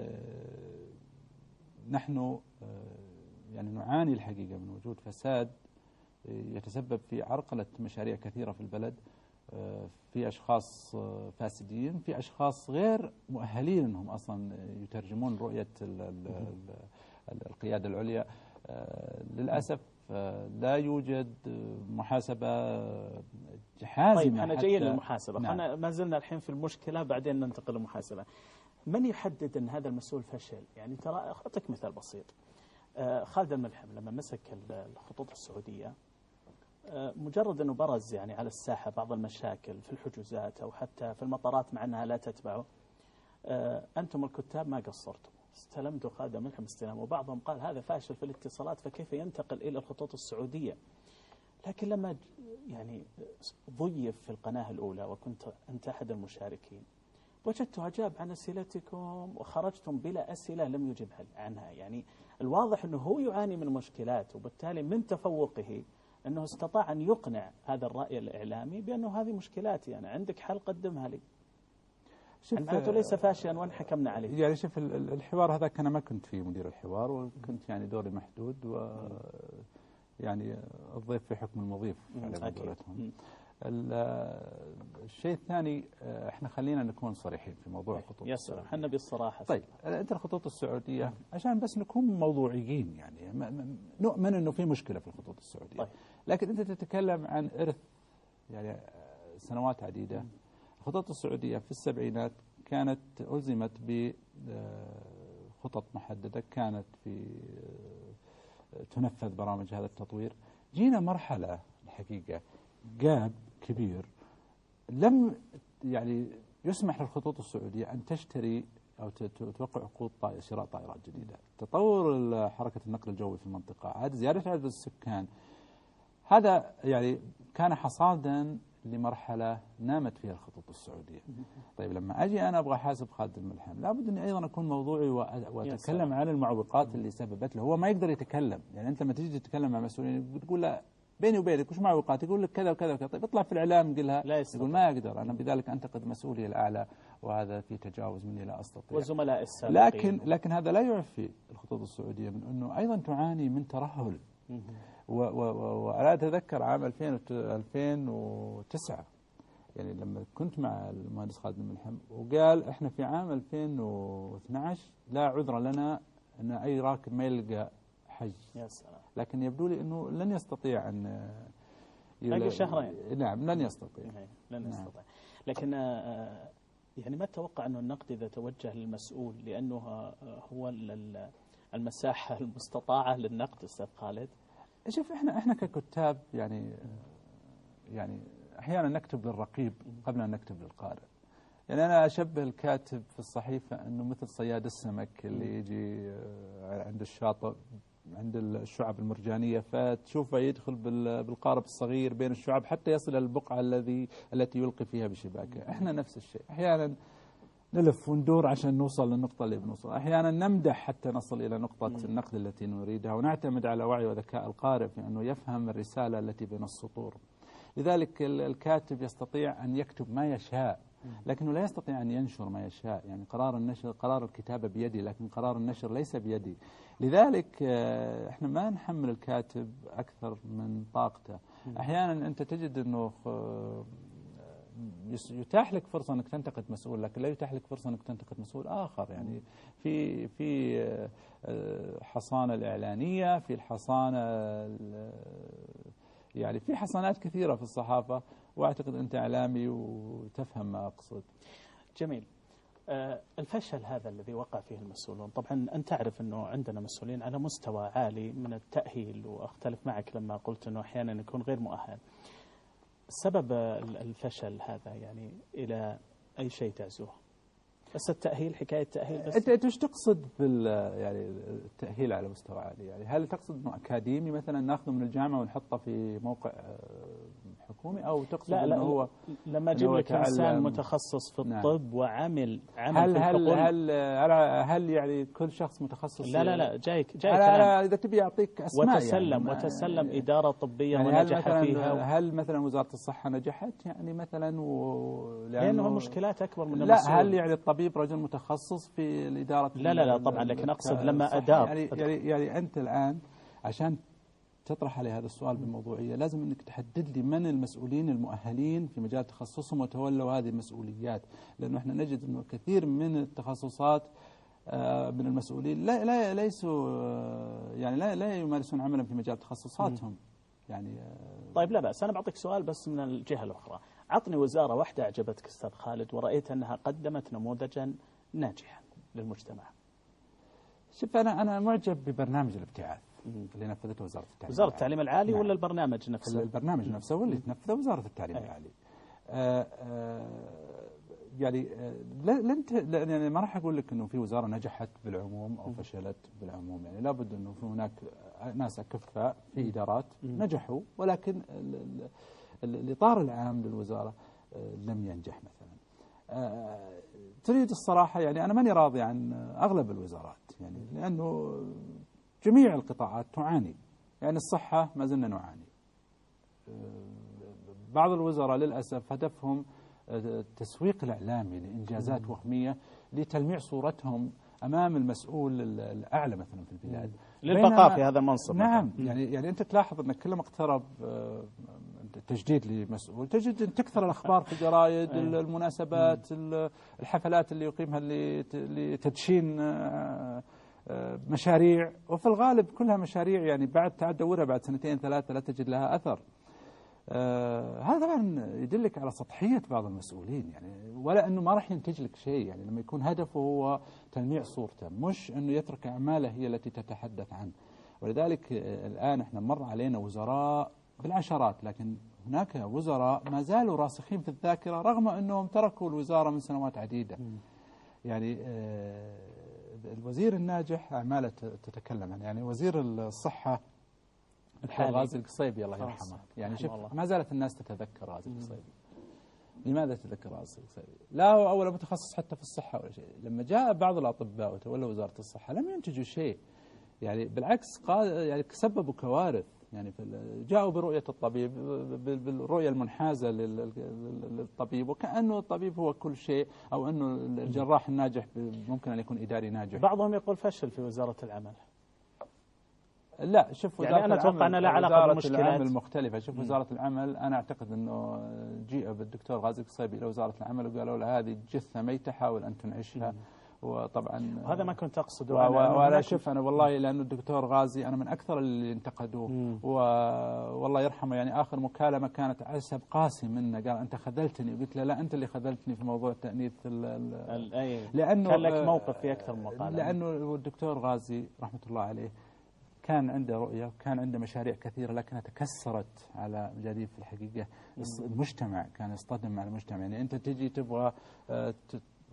نحن يعني نعاني الحقيقة من وجود فساد يتسبب في عرقلة مشاريع كثيرة في البلد، في أشخاص فاسدين، في أشخاص غير مؤهلين أنهم أصلا يترجمون رؤية القيادة العليا. للأسف لا يوجد محاسبة حازمة. طيب أنا جاي للمحاسبة. نعم. أنا ما زلنا الحين في المشكلة، بعدين ننتقل للمحاسبة. من يحدد أن هذا المسؤول فشل؟ يعني ترى أعطيك مثال بسيط. خالد الملحم لما مسك الخطوط السعودية، مجرد أنه برز يعني على الساحة بعض المشاكل في الحجوزات أو حتى في المطارات مع أنها لا تتبعه، أنتم الكتاب ما قصرتم، استلمتوا خالد الملحم استلام، وبعضهم قال هذا فاشل في الاتصالات فكيف ينتقل إلى الخطوط السعودية. لكن لما يعني ضيف في القناة الأولى وكنت أنت أحد المشاركين، وجدت أجاب عن أسئلتكم وخرجتم بلا أسئلة لم يجب عنها. يعني الواضح أنه هو يعاني من مشكلات، وبالتالي من تفوقه أنه استطاع أن يقنع هذا الرأي الإعلامي بأنه هذه مشكلاتي، يعني عندك حل قدمها لي. معناته ليس فاشلا وان حكمنا عليه. يعني شوف الحوار هذا، أنا ما كنت في مدير الحوار، وكنت يعني دوري محدود، و يعني الضيف في حكم المضيف على قولتهم. الشيء الثاني، احنا خلينا نكون صريحين في موضوع الخطوط. يا سلام، احنا بالصراحة. طيب انت الخطوط السعودية عشان بس نكون موضوعيين، يعني نؤمن انه في مشكلة في الخطوط السعودية. طيب. لكن انت تتكلم عن إرث يعني سنوات عديدة. الخطوط السعودية في السبعينات كانت ألزمت بخطط محددة، كانت في تنفذ برامج هذا التطوير. جينا مرحلة الحقيقة جاب كبير، لم يعني يسمح للخطوط السعودية أن تشتري أو توقع عقود شراء طائرات جديدة. تطور حركة النقل الجوي في المنطقة، عاد زيادة عدد السكان، هذا يعني كان حصادا لمرحلة نامت فيها الخطوط السعودية. طيب لما أجي أنا أبغى أحاسب خالد الملحم، لابد أني أيضا أكون موضوعي وأتكلم عن المعوقات اللي سببت له. هو ما يقدر يتكلم، يعني أنت لما تيجي تتكلم مع مسؤولين بتقول له بيني وبينك وش معوقات، يقول لك كذا وكذا وكذا. طيب اطلع في الإعلام قلها، يقول ما أقدر أنا، بذلك أنتقد مسؤولي الأعلى، وهذا في تجاوز مني لا أستطيع. وزملاء السابقين. لكن لكن هذا لا يعفي الخطوط السعودية من أنه أيضا تعاني من ترهل. وأنا أتذكر عام ألفين وتسعة، يعني لما كنت مع المهندس خالد الملحم وقال احنا في عام ألفين واثني عشر لا عذر لنا أن أي راكب ما يلقى حج. يا سلام. لكن يبدو لي أنه لن يستطيع أن باقي شهرين. نعم لن يستطيع. لن نعم. يستطيع. لكن يعني ما تتوقع أنه النقد إذا توجه للمسؤول، لأنه هو المساحة المستطاعة للنقد أستاذ خالد؟ شوف احنا احنا ككتاب يعني يعني احيانا نكتب للرقيب قبل ان نكتب للقارئ. يعني انا اشبه الكاتب في الصحيفه انه مثل صياد السمك اللي يجي عند الشاطئ عند الشعب المرجانية، فتشوفه يدخل بالقارب الصغير بين الشعب حتى يصل إلى البقعة الذي التي يلقي فيها بشباكه. احنا نفس الشيء، أحيانا نلف وندور عشان نوصل للنقطة اللي بنوصل، أحيانا نمدح حتى نصل إلى نقطة النقد التي نريدها، ونعتمد على وعي وذكاء القارئ في أنه يفهم الرسالة التي بين السطور. لذلك الكاتب يستطيع أن يكتب ما يشاء، لكنه لا يستطيع أن ينشر ما يشاء. يعني قرار النشر، قرار الكتابة بيدي، لكن قرار النشر ليس بيدي. لذلك احنا ما نحمل الكاتب أكثر من طاقته. أحيانا أنت تجد أنه يتاح لك فرصة أنك تنتقد مسؤول، لكن لا يتاح لك فرصة أنك تنتقد مسؤول آخر. يعني في في حصانة الإعلانية، في الحصانة يعني في حصانات كثيرة في الصحافة، وأعتقد أنت إعلامي وتفهم ما أقصد. جميل. الفشل هذا الذي وقع فيه المسؤولون، طبعا أنت تعرف أنه عندنا مسؤولين على مستوى عالي من التأهيل، وأختلف معك لما قلت أنه أحيانا يكون غير مؤهل. سبب الفشل هذا يعني إلى أي شيء تعزوه؟ بس التأهيل، حكاية تأهيل بس. أنت إيش تقصد بال يعني التأهيل على مستوى عالي؟ يعني هل تقصد إنه أكاديمي مثلا ناخذه من الجامعة ونحطه في موقع حكومي، أو تقصد لا إنه لا هو لما أجيب لك إنسان متخصص في الطب نعم. وعمل عمل هل في هل هل هل يعني كل شخص متخصص؟ لا لا لا جايك جايك لا لا إذا تبي أعطيك أسماء وتسلم يعني وتسلم إدارة طبية يعني ونجح هل فيها و... هل مثلا وزارة الصحة نجحت يعني مثلا و... لأنه المشكلات أكبر من لا المسؤول. هل يعني الطبيب رجل متخصص في الإدارة؟ لا لا لا طبعا، لكن أقصد لما أدار يعني, يعني يعني أنت الآن عشان تطرح علي هذا السؤال بموضوعية لازم أنك تحدد لي من المسؤولين المؤهلين في مجال تخصصهم وتولوا هذه المسؤوليات، لأنه احنا نجد أنه كثير من التخصصات من المسؤولين لا لا ليسوا يعني لا لا يمارسون عملا في مجال تخصصاتهم. يعني طيب لا بأس، أنا بعطيك سؤال بس من الجهة الأخرى. عطني وزارة واحدة أعجبتك أستاذ خالد ورأيت أنها قدمت نموذجا ناجحا للمجتمع. شوف أنا أنا معجب ببرنامج الابتعاث اللي نفذته وزارة التعليم وزارة التعليم العالي نعم. ولا البرنامج نفسه؟ البرنامج نفسه واللي تنفذه وزارة التعليم أي. العالي. آآ آآ يعني لن يعني ما راح أقول لك إنه في وزارة نجحت بالعموم أو فشلت بالعموم، يعني لابد إنه في هناك ناس أكفاء في إدارات نجحوا، ولكن الإطار العام للوزارة لم ينجح مثلا. تريد الصراحة يعني أنا ماني راضي عن أغلب الوزارات، يعني لأنه جميع القطاعات تعاني. يعني الصحة ما زلنا نعاني. بعض الوزراء للأسف هدفهم التسويق الإعلامي لإنجازات وهمية لتلميع صورتهم أمام المسؤول الأعلى مثلا في البلاد للبقاء في هذا المنصب. نعم يعني يعني أنت تلاحظ أن كلما اقترب تجديد لمسؤول تجد أن تكثر الأخبار في الجرائد، المناسبات، الحفلات اللي يقيمها لتدشين مشاريع، وفي الغالب كلها مشاريع يعني بعد تعد دورها بعد سنتين ثلاثة لا تجد لها أثر. آه هذا طبعا يدلك على سطحية بعض المسؤولين، يعني ولا أنه ما راح ينتج لك شيء. يعني لما يكون هدفه هو تلميع صورته، مش أنه يترك أعماله هي التي تتحدث عنه. ولذلك آه الآن احنا مر علينا وزراء بالعشرات، لكن هناك وزراء ما زالوا راسخين في الذاكرة رغم أنهم تركوا الوزارة من سنوات عديدة. يعني آه الوزير الناجح أعماله تتكلم عنه. يعني وزير الصحة غازي القصيبي الله يرحمه، يعني شوف ما زالت الناس تتذكر غازي القصيبي. لماذا تتذكر غازي القصيبي؟ لا هو أول متخصص حتى في الصحة ولا شيء. لما جاء بعض الأطباء وتولوا وزارة الصحة لم ينتجوا شيء، يعني بالعكس يعني سببوا كوارث. يعني جاءوا برؤية الطبيب، بالرؤية المنحازة للطبيب، وكأنه الطبيب هو كل شيء، أو أنه الجراح الناجح ممكن أن يكون إداري ناجح. بعضهم يقول فشل في وزارة العمل. لا شوف وزارة يعني أنا أتوقع أنها لا علاقة بالمشكلات. وزارة العمل مختلفة. شوف وزارة العمل أنا أعتقد أنه جيء بالدكتور غازي القصيبي إلى وزارة العمل وقالوا له هذه جثة ميتة حاول أن تنعشها. وطبعا وهذا ما كنت أقصده. وأنا شوف أنا والله لأنه الدكتور غازي أنا من أكثر اللي انتقدوه، والله يرحمه يعني آخر مكالمة كانت عسب قاسي منه، قال أنت خذلتني، وقلت له لا أنت اللي خذلتني في موضوع تأنيث لأنه كان لك موقف في أكثر من مقالة. لأنه الدكتور غازي رحمة الله عليه كان عنده رؤية وكان عنده مشاريع كثيرة لكنها تكسرت على جديد. في الحقيقة المجتمع كان يصطدم مع المجتمع. يعني أنت تجي تبغى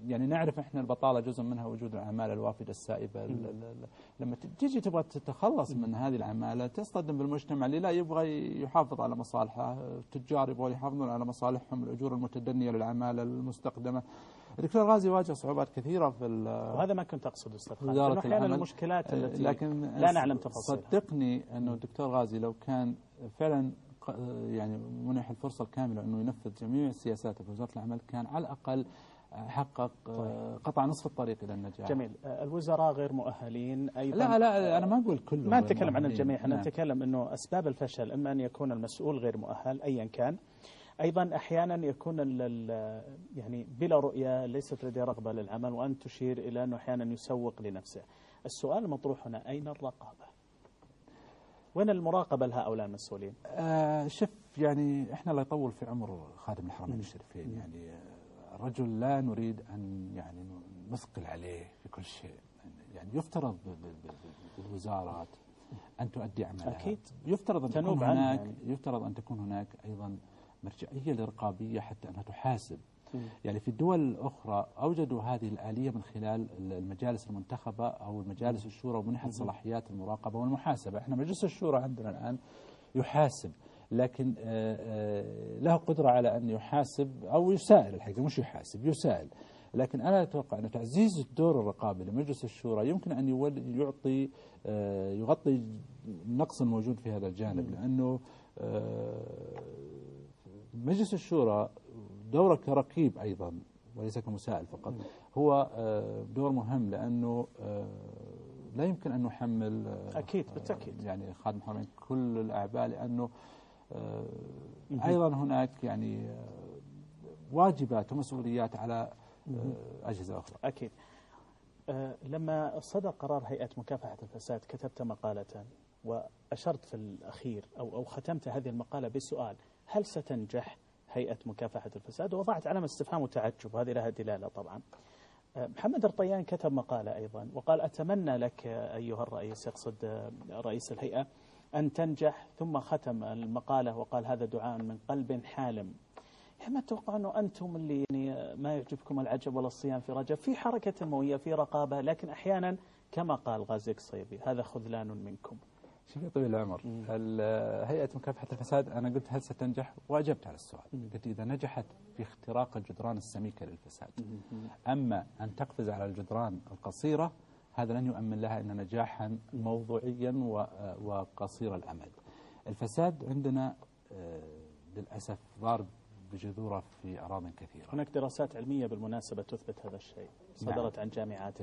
يعني نعرف إحنا البطالة جزء منها وجود العمالة الوافدة السائبة. لما تيجي تبغى تتخلص من هذه العمالة تصطدم بالمجتمع اللي لا يبغى يحافظ على مصالحه، التجار يبغوا يحافظون على مصالحهم، الأجور المتدنية للعمالة المستخدمة. الدكتور غازي واجه صعوبات كثيرة في وهذا ما كنت أقصد أستاذ خالد، لأنه أحيانا المشكلات التي لكن لا نعلم تفاصيلها. صدقني أنه الدكتور غازي لو كان فعلا يعني منح الفرصة الكاملة أنه ينفذ جميع سياساته في وزارة العمل كان على الأقل حقق قطع نصف الطريق إلى النجاح. جميل. الوزراء غير مؤهلين أيضا. لا لا أنا ما أقول كله، ما نتكلم عن الجميع، احنا نتكلم أنه أسباب الفشل إما أن يكون المسؤول غير مؤهل أيا كان، أيضا أحيانا يكون يعني بلا رؤية، ليست لديه رغبة للعمل، وأن تشير إلى أنه أحيانا يسوق لنفسه. السؤال المطروح هنا أين الرقابة؟ وين المراقبة لهؤلاء المسؤولين؟ آه شوف يعني إحنا لا يطول في عمر خادم الحرمين الشريفين، يعني الرجل لا نريد أن يعني نثقل عليه في كل شيء، يعني يفترض بالوزارات أن تؤدي عملها. أكيد. يفترض أن تكون هناك يعني. يفترض أن تكون هناك أيضا مرجعية لرقابية حتى أنها تحاسب. م. يعني في الدول الأخرى أوجدوا هذه الآلية من خلال المجالس المنتخبة أو المجالس الشورى ومنحت صلاحيات المراقبة والمحاسبة. إحنا مجلس الشورى عندنا الآن يحاسب، لكن له قدرة على أن يحاسب أو يسائل، الحقيقة مش يحاسب، يسائل. لكن أنا أتوقع أن تعزيز الدور الرقابي لمجلس الشورى يمكن أن يعطي يغطي النقص الموجود في هذا الجانب، لأنه مجلس الشورى دوره كرقيب أيضا وليس كمسائل فقط، هو دور مهم، لأنه لا يمكن أن نحمل أكيد بالتأكيد يعني خادم الحرمين كل الأعباء، لأنه أيضا هناك يعني واجبات ومسؤوليات على أجهزة أخرى. أكيد. لما صدر قرار هيئة مكافحة الفساد كتبت مقالة وأشرت في الأخير أو أو ختمت هذه المقالة بسؤال: هل ستنجح هيئة مكافحة الفساد؟ ووضعت علامة استفهام وتعجب، هذه لها دلالة طبعا. محمد الرطيان كتب مقالة أيضا وقال: أتمنى لك أيها الرئيس، يقصد رئيس الهيئة، أن تنجح، ثم ختم المقالة وقال: هذا دعاء من قلب حالم. ما تتوقع أنه أنتم اللي يعني ما يعجبكم العجب ولا الصيام في رجب، في حركة تنموية، في رقابة، لكن أحيانا كما قال غازي القصيبي هذا خذلان منكم. شوف يا طويل العمر، هيئة مكافحة الفساد أنا قلت هل ستنجح؟ وأجبت على السؤال، قلت إذا نجحت في اختراق الجدران السميكة للفساد. أما أن تقفز على الجدران القصيرة هذا لن يؤمن لها إن نجاحا موضوعيا وقصير الأمد. الفساد عندنا للأسف ضارب بجذوره في أراضٍ كثيرة. هناك دراسات علمية بالمناسبة تثبت هذا الشيء، صدرت نعم. عن جامعات.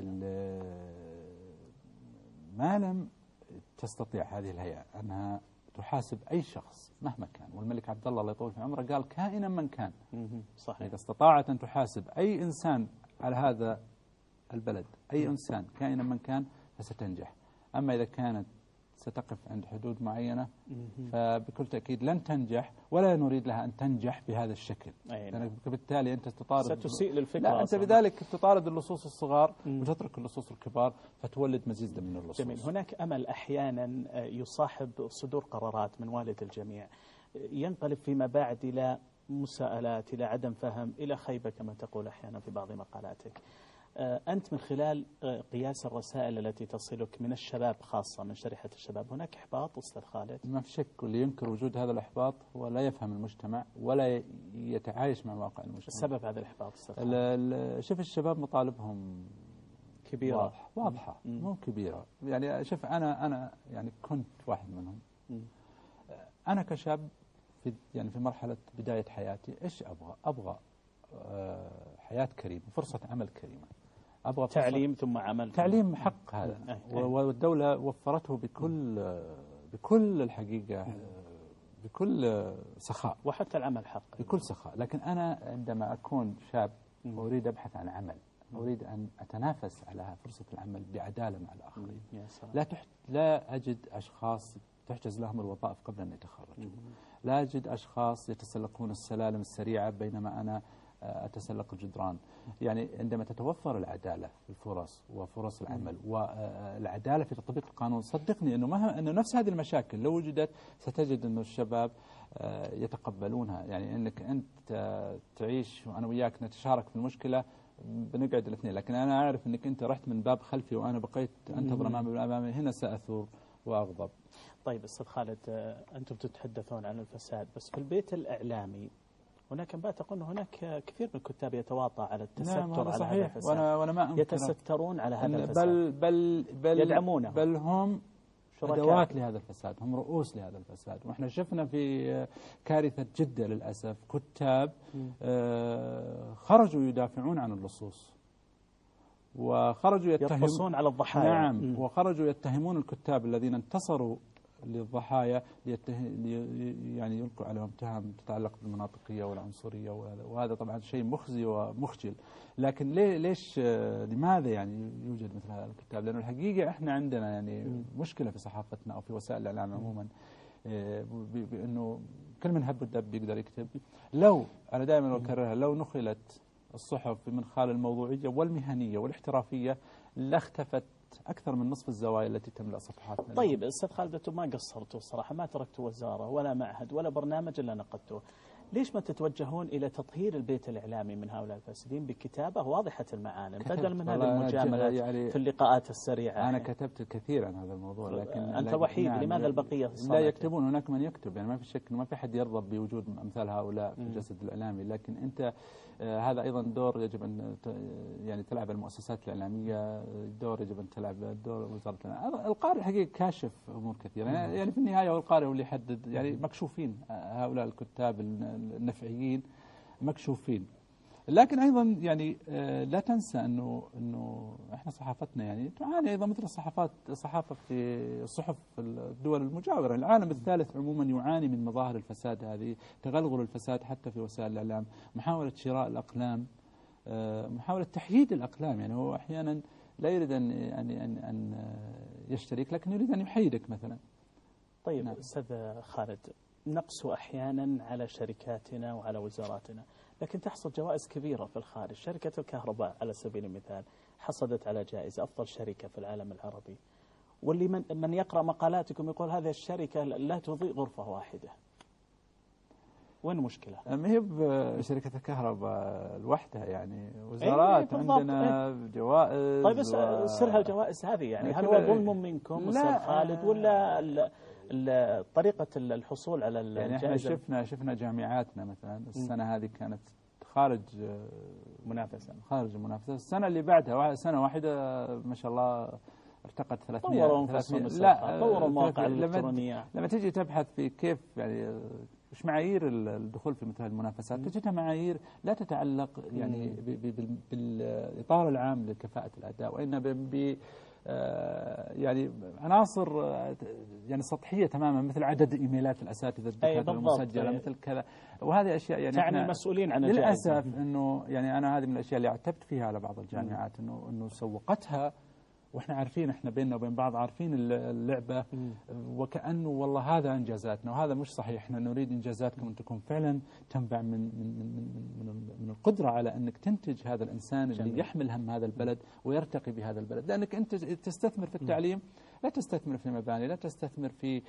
ما لم تستطيع هذه الهيئة أنها تحاسب أي شخص مهما كان، والملك عبد الله الله يطول في عمره قال: كائنا من كان. صحيح. إذا استطاعت أن تحاسب أي إنسان على هذا البلد، أي إنسان كائنا من كان، فستنجح. أما إذا كانت ستقف عند حدود معينة فبكل تأكيد لن تنجح، ولا نريد لها أن تنجح بهذا الشكل، لأنك بالتالي أنت تطارد ستسيء للفكرة. لا، أنت بذلك تطارد اللصوص الصغار وتترك اللصوص الكبار، فتولد مزيد من اللصوص. جميل. هناك أمل أحيانا يصاحب صدور قرارات من والد الجميع ينقلب فيما بعد إلى مساءلات، إلى عدم فهم، إلى خيبة كما تقول أحيانا في بعض مقالاتك. أنت من خلال قياس الرسائل التي تصلك من الشباب، خاصة من شريحة الشباب، هناك إحباط أستاذ خالد؟ ما في شك، واللي ينكر وجود هذا الإحباط هو لا يفهم المجتمع ولا يتعايش مع واقع المجتمع. سبب هذا الإحباط أستاذ خالد؟ شوف الشباب مطالبهم كبيرة، واضحة, واضحة. مو كبيرة. يعني شوف أنا أنا يعني كنت واحد منهم. م. أنا كشاب في يعني في مرحلة بداية حياتي إيش أبغى؟ أبغى آه حياة كريمة، فرصة عمل كريمة، أبغى تعليم ثم عمل، تعليم حق هذا، والدولة وفرته بكل بكل الحقيقة، بكل سخاء، وحتى العمل حق بكل سخاء. لكن أنا عندما أكون شاب وأريد أبحث عن عمل، أريد أن أتنافس على فرصة العمل بعدالة مع الآخرين، لا تحت لا أجد أشخاص تحجز لهم الوظائف قبل أن يتخرجوا، لا أجد أشخاص يتسلقون السلالم السريعة بينما أنا أتسلق الجدران. يعني عندما تتوفر العدالة في الفرص وفرص العمل والعدالة في تطبيق القانون، صدقني أنه مهما أنه نفس هذه المشاكل لو وجدت ستجد أن الشباب يتقبلونها. يعني أنك أنت تعيش وأنا وياك نتشارك في المشكلة، بنقعد الاثنين، لكن أنا أعرف أنك أنت رحت من باب خلفي وأنا بقيت أنتظر أمامي أمامي هنا سأثور وأغضب. طيب أستاذ خالد، أنتم تتحدثون عن الفساد، بس في البيت الإعلامي هناك انباء تقول هناك كثير من الكتاب يتواطى على التستر نعم على صحيح. هذا الفساد. وأنا وأنا ما يتسترون على هذا الفساد، بل بل بل يدعمونه، بل هم شركاء. أدوات لهذا الفساد، هم رؤوس لهذا الفساد. وإحنا شفنا في كارثة جدة للأسف كتاب آه خرجوا يدافعون عن اللصوص، وخرجوا يرقصون على الضحايا. نعم م. وخرجوا يتهمون الكتاب الذين انتصروا للضحايا ليته... يعني يلقوا عليهم تهم تتعلق بالمناطقية والعنصرية، وهذا طبعا شيء مخزي ومخجل. لكن ليه ليش لماذا يعني يوجد مثل هذا الكتاب؟ لأنه الحقيقة احنا عندنا يعني مشكلة في صحافتنا أو في وسائل الإعلام عموما، بأنه كل من هب ودب يقدر يكتب. لو أنا دائما أكررها، لو نخلت الصحف من خلال الموضوعية والمهنية والاحترافية لاختفت أكثر من نصف الزوايا التي تملأ صفحاتنا. طيب أستاذ خالد، أنتم ما قصرتوا الصراحة، ما تركتوا وزارة ولا معهد ولا برنامج إلا نقدتوه. ليش ما تتوجهون إلى تطهير البيت الإعلامي من هؤلاء الفاسدين بكتابة واضحة المعالم بدل من هذه المجاملة يعني في اللقاءات السريعة؟ أنا كتبت كثير عن هذا الموضوع، لكن أنت الوحيد. نعم لماذا البقية لا يكتبون؟ هناك من يكتب، يعني ما في شك ما في حد يرضى بوجود أمثال هؤلاء في الجسد الإعلامي. لكن أنت آه هذا أيضا دور يجب أن يعني تلعب المؤسسات الإعلامية، دور يجب أن تلعب دور وزارة الإعلام. القارئ حقيقة كاشف أمور كثيرة، يعني, يعني في النهاية والقارئ هو اللي يحدد، يعني مكشوفين هؤلاء الكتاب النفعيين مكشوفين. لكن أيضا يعني لا تنسى أنه أنه إحنا صحافتنا يعني تعاني أيضا مثل الصحافات الصحافة في صحف الدول المجاورة. العالم الثالث عموما يعاني من مظاهر الفساد هذه، تغلغل الفساد حتى في وسائل الإعلام، محاولة شراء الأقلام، محاولة تحييد الأقلام. يعني هو أحيانا لا يريد أن أن أن, أن يشترك، لكن يريد أن يحيدك مثلا. طيب نعم. أستاذ خالد، نقسو أحيانا على شركاتنا وعلى وزاراتنا، لكن تحصل جوائز كبيرة في الخارج. شركة الكهرباء على سبيل المثال حصلت على جائزة أفضل شركة في العالم العربي، واللي من, من يقرأ مقالاتكم يقول هذه الشركة لا تضيء غرفة واحدة. وين المشكلة؟ ما هي بشركة الكهرباء لوحدها، يعني وزارات أيه عندنا أيه جوائز. طيب بس و... سر هالجوائز هذه يعني هل هو ظلم منكم أستاذ خالد ولا ال طريقة الحصول على الجائزة؟ يعني احنا شفنا شفنا جامعاتنا مثلا السنة هذه كانت خارج منافسة خارج المنافسة. السنة اللي بعدها سنة واحدة ما شاء الله ارتقت ثلاثمئة. طوروا انفسهم، لا طوروا المواقع الإلكترونية. لما تجي تبحث في كيف يعني مش معايير الدخول في مثل المنافسات، تجدها معايير لا تتعلق يعني بالإطار العام لكفاءة الأداء، وإنما ب يعني عناصر يعني سطحية تماما، مثل عدد إيميلات الأساتذة الدكاترة المسجلة، مثل كذا. وهذه أشياء يعني تعني المسؤولين عن للأسف إنه يعني أنا هذه من الأشياء اللي اعتبت فيها على بعض الجامعات، إنه إنه سوقتها واحنا عارفين، احنا بيننا وبين بعض عارفين اللعبة، وكأنه والله هذا انجازاتنا، وهذا مش صحيح. احنا نريد انجازاتكم ان تكون فعلا تنبع من من من من, من القدرة على انك تنتج هذا الانسان اللي يحمل هم هذا البلد ويرتقي بهذا البلد. لانك انت تستثمر في التعليم، لا تستثمر في مباني، لا تستثمر في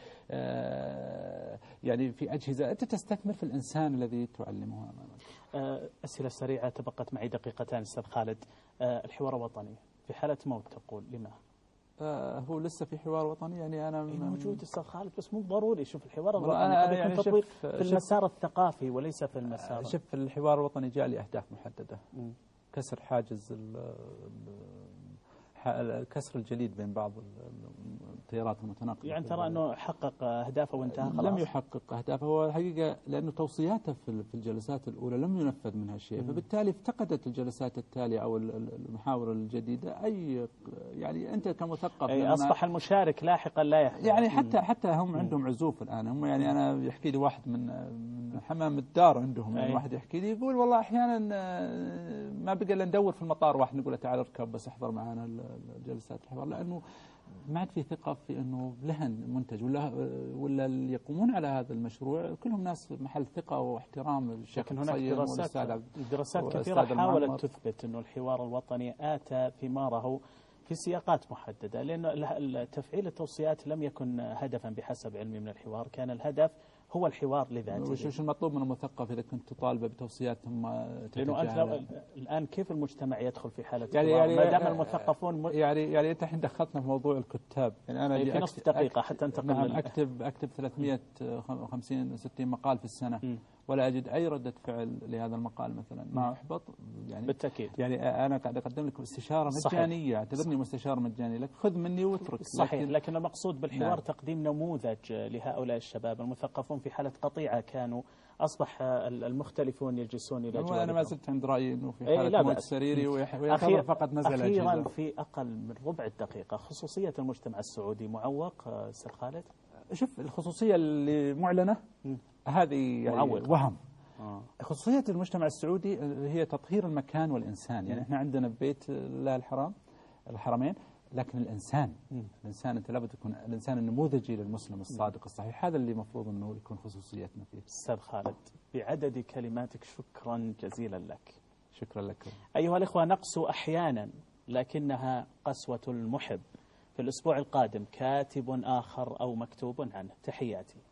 آه يعني في اجهزة، انت تستثمر في الانسان الذي تعلمه امامك. اسئلة سريعة تبقت معي دقيقتان استاذ خالد. آه الحوار الوطني في حالة موت تقول لما؟ آه هو لسه في حوار وطني، يعني أنا موجود أستاذ خالد، بس مو ضروري. شوف الحوار الوطني قد يكون تطوير في المسار الثقافي وليس في المسار. شوف الحوار الوطني جاء لأهداف محددة، م. كسر حاجز كسر الجليد بين بعض التيارات المتناقضة. يعني ترى أنه حقق أهدافه وانتهى خلاص؟ لم يحقق أهدافه هو الحقيقة، لأنه توصياته في الجلسات الأولى لم ينفذ منها شيء، فبالتالي افتقدت الجلسات التالية أو المحاور الجديدة أي يعني أنت كمثقف أي أصبح المشارك لاحقا لا يحضر. يعني حتى حتى هم عندهم عزوف الآن. هم يعني أنا يحكي لي واحد من من حمام الدار عندهم، يعني واحد يحكي لي يقول والله أحيانا ما بقى إلا ندور في المطار واحد نقول له تعال اركب بس احضر معنا جلسات الحوار، لأنه ما عاد في ثقة في أنه لهن منتج ولا ولا اللي يقومون على هذا المشروع كلهم ناس محل ثقة واحترام للشيخ. لكن هناك دراسات دراسات كثيرة حاولت تثبت أنه الحوار الوطني آتى ثماره في سياقات محددة، لأن تفعيل التوصيات لم يكن هدفا بحسب علمي من الحوار، كان الهدف هو الحوار لذاته. وش المطلوب من المثقف إذا كنت تطالب بتوصيات ثم لأنه أنت الآن كيف المجتمع يدخل في حالة يعني حوار يعني ما دام المثقفون م... يعني يعني أنت الحين دخلتنا في موضوع الكتاب. يعني أنا في نصف دقيقة حتى أنتقل. نعم أكتب أكتب ثلاثمئة وخمسين ستين مقال في السنة م. ولا أجد أي ردة فعل لهذا المقال مثلا، ما أحبط يعني. بالتأكيد. يعني أنا قاعد أقدم لك استشارة مجانية، اعتبرني مستشار مجاني لك، خذ مني واترك. صحيح. لكن, لكن المقصود بالحوار نعم. تقديم نموذج لهؤلاء الشباب المثقفون في حالة قطيعة كانوا، أصبح المختلفون يجلسون إلى جوانبهم. أنا ما زلت عند رأيي أنه في حالة موت سريري ويعتبر فقط نزل أخيرا أجهزة. في أقل من ربع الدقيقة، خصوصية المجتمع السعودي معوق أستاذ خالد؟ شوف الخصوصية اللي معلنة هذه يعني وهم. آه. خصوصية المجتمع السعودي هي تطهير المكان والإنسان. يعني احنا عندنا بيت الله الحرام الحرمين، لكن الإنسان م. الإنسان أنت لابد تكون الإنسان النموذجي للمسلم الصادق الصحيح، هذا اللي مفروض أنه يكون خصوصيتنا فيه. أستاذ خالد بعدد كلماتك شكرا جزيلا لك. شكرا لك. أيها الإخوة، نقسو أحيانا لكنها قسوة المحب. في الأسبوع القادم كاتب آخر أو مكتوب عنه. تحياتي.